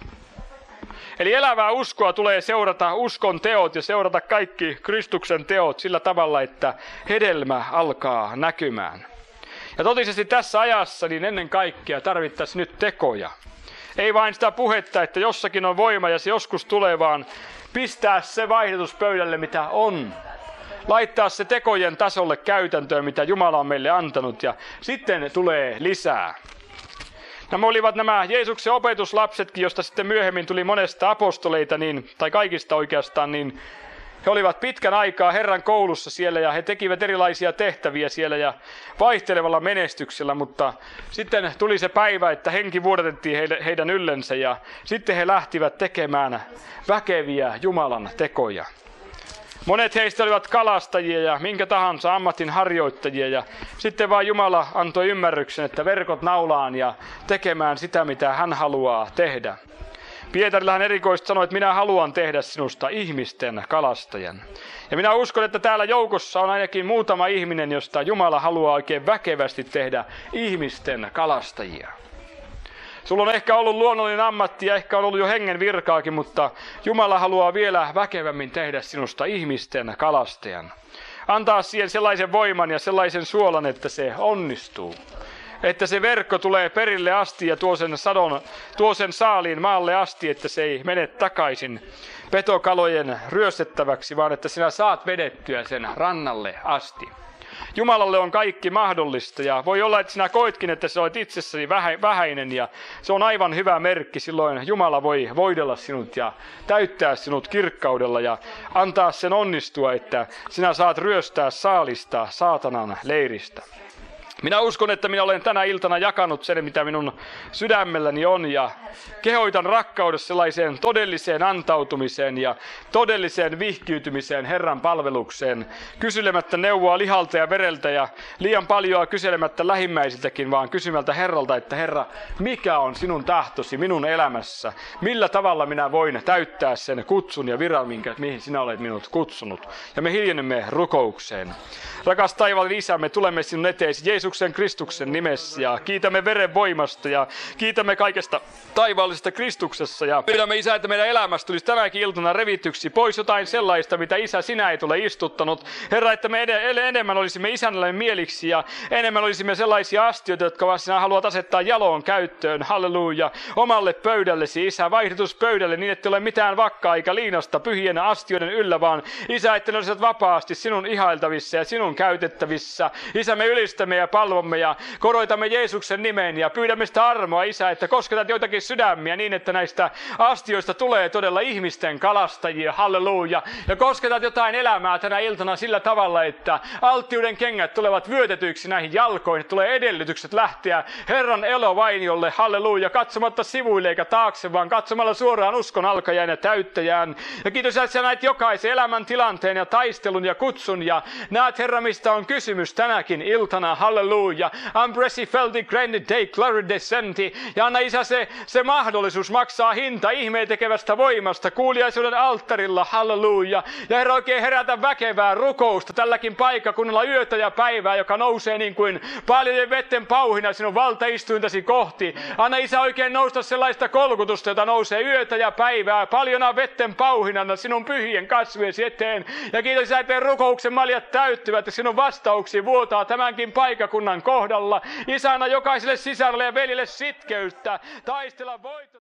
Speaker 1: Eli elävää uskoa tulee seurata uskon teot ja seurata kaikki Kristuksen teot sillä tavalla, että hedelmä alkaa näkymään. Ja totisesti tässä ajassa niin ennen kaikkea tarvittaisiin nyt tekoja. Ei vain sitä puhetta, että jossakin on voima ja se joskus tulee, vaan pistää se vaihdotuspöydälle, mitä on. Laittaa se tekojen tasolle käytäntöön, mitä Jumala on meille antanut, ja sitten tulee lisää. Nämä olivat nämä Jeesuksen opetuslapsetkin, josta sitten myöhemmin tuli monesta apostoleita, tai kaikista oikeastaan, niin he olivat pitkän aikaa Herran koulussa siellä, ja he tekivät erilaisia tehtäviä siellä, ja vaihtelevalla menestyksellä, mutta sitten tuli se päivä, että henki vuodatettiin heidän yllensä, ja sitten he lähtivät tekemään väkeviä Jumalan tekoja. Monet heistä olivat kalastajia ja minkä tahansa ammatin harjoittajia, ja sitten vaan Jumala antoi ymmärryksen, että verkot naulaan ja tekemään sitä, mitä hän haluaa tehdä. Pietarilla hän erikoisesti sanoi, että minä haluan tehdä sinusta ihmisten kalastajan. Ja minä uskon, että täällä joukossa on ainakin muutama ihminen, josta Jumala haluaa oikein väkevästi tehdä ihmisten kalastajia. Sulla on ehkä ollut luonnollinen ammatti ja ehkä on ollut jo hengen virkaakin, mutta Jumala haluaa vielä väkevämmin tehdä sinusta ihmisten kalastajan. Antaa siihen sellaisen voiman ja sellaisen suolan, että se onnistuu. Että se verkko tulee perille asti ja tuo sen saaliin maalle asti, että se ei mene takaisin petokalojen ryöstettäväksi, vaan että sinä saat vedettyä sen rannalle asti. Jumalalle on kaikki mahdollista ja voi olla, että sinä koetkin, että sä olet itsessäsi vähäinen ja se on aivan hyvä merkki. Silloin Jumala voi voidella sinut ja täyttää sinut kirkkaudella ja antaa sen onnistua, että sinä saat ryöstää saalista saatanan leiristä. Minä uskon, että minä olen tänä iltana jakanut sen, mitä minun sydämelläni on, ja kehoitan rakkaudessa sellaiseen todelliseen antautumiseen ja todelliseen vihkiytymiseen Herran palvelukseen, kyselemättä neuvoa lihalta ja vereltä ja liian paljon kyselemättä lähimmäisiltäkin, vaan kysymättä Herralta, että Herra, mikä on sinun tahtosi minun elämässä? Millä tavalla minä voin täyttää sen kutsun ja viran, mihin sinä olet minut kutsunut? Ja me hiljennymme rukoukseen. Rakas taivaallinen Isä, me tulemme sinun eteesi Jeesuksen Kristuksen nimessä ja kiitämme veren voimasta ja kiitämme kaikesta taivaallisesta Kristuksessa ja pyydämme Isä, että meidän elämästä tulisi tänäkin iltana revityksi pois jotain sellaista, mitä Isä sinä et ole istuttanut. Herra, että me enemmän olisimme Isännälle mieliksi ja enemmän olisimme sellaisia astioita, jotka sinä haluat asettaa jaloon käyttöön, halleluja, omalle pöydällesi, Isä, vaihdotuspöydälle niin, että ei ole mitään vakkaa eikä liinasta pyhien astioiden yllä, vaan Isä, että ne olisivat vapaasti sinun ihailtavissa ja sinun käytettävissä. Isä, me ylistämme ja palvomme ja koroitamme Jeesuksen nimeen ja pyydämme sitä armoa, Isä, että kosketat joitakin sydämiä niin, että näistä astioista tulee todella ihmisten kalastajia, halleluja, ja kosketat jotain elämää tänä iltana sillä tavalla, että alttiuden kengät tulevat vyötetyiksi näihin jalkoihin, tulee edellytykset lähteä Herran elovainiolle, halleluja, katsomatta sivuille eikä taakse, vaan katsomalla suoraan uskon alkajaan ja täyttäjään. Ja kiitos, että sä näet jokaisen elämän tilanteen ja taistelun ja kutsun ja näet, Herra, mistä on kysymys tänäkin iltana, halleluja. Ambresi feldi grendi dei glory descenti. Ja anna Isä se mahdollisuus maksaa hinta ihmeen tekevästä voimasta kuuliaisuuden alttarilla, halleluja. Ja Herra, oikein herätä väkevää rukousta tälläkin paikkakunnalla yötä ja päivää, joka nousee niin kuin paljon vetten pauhina sinun valtaistuintasi kohti. Anna Isä oikein nousta sellaista kolkutusta, jota nousee yötä ja päivää paljona vetten pauhinana sinun pyhien kasviesi eteen. Ja kiitos Isä, että rukouksen maljat täyttyvät ja sinun vastauksiin vuotaa tämänkin paikkakunnan kohdalla. Isä, anna jokaiselle sisarolle ja veljelle sitkeyttä taistella voitosta.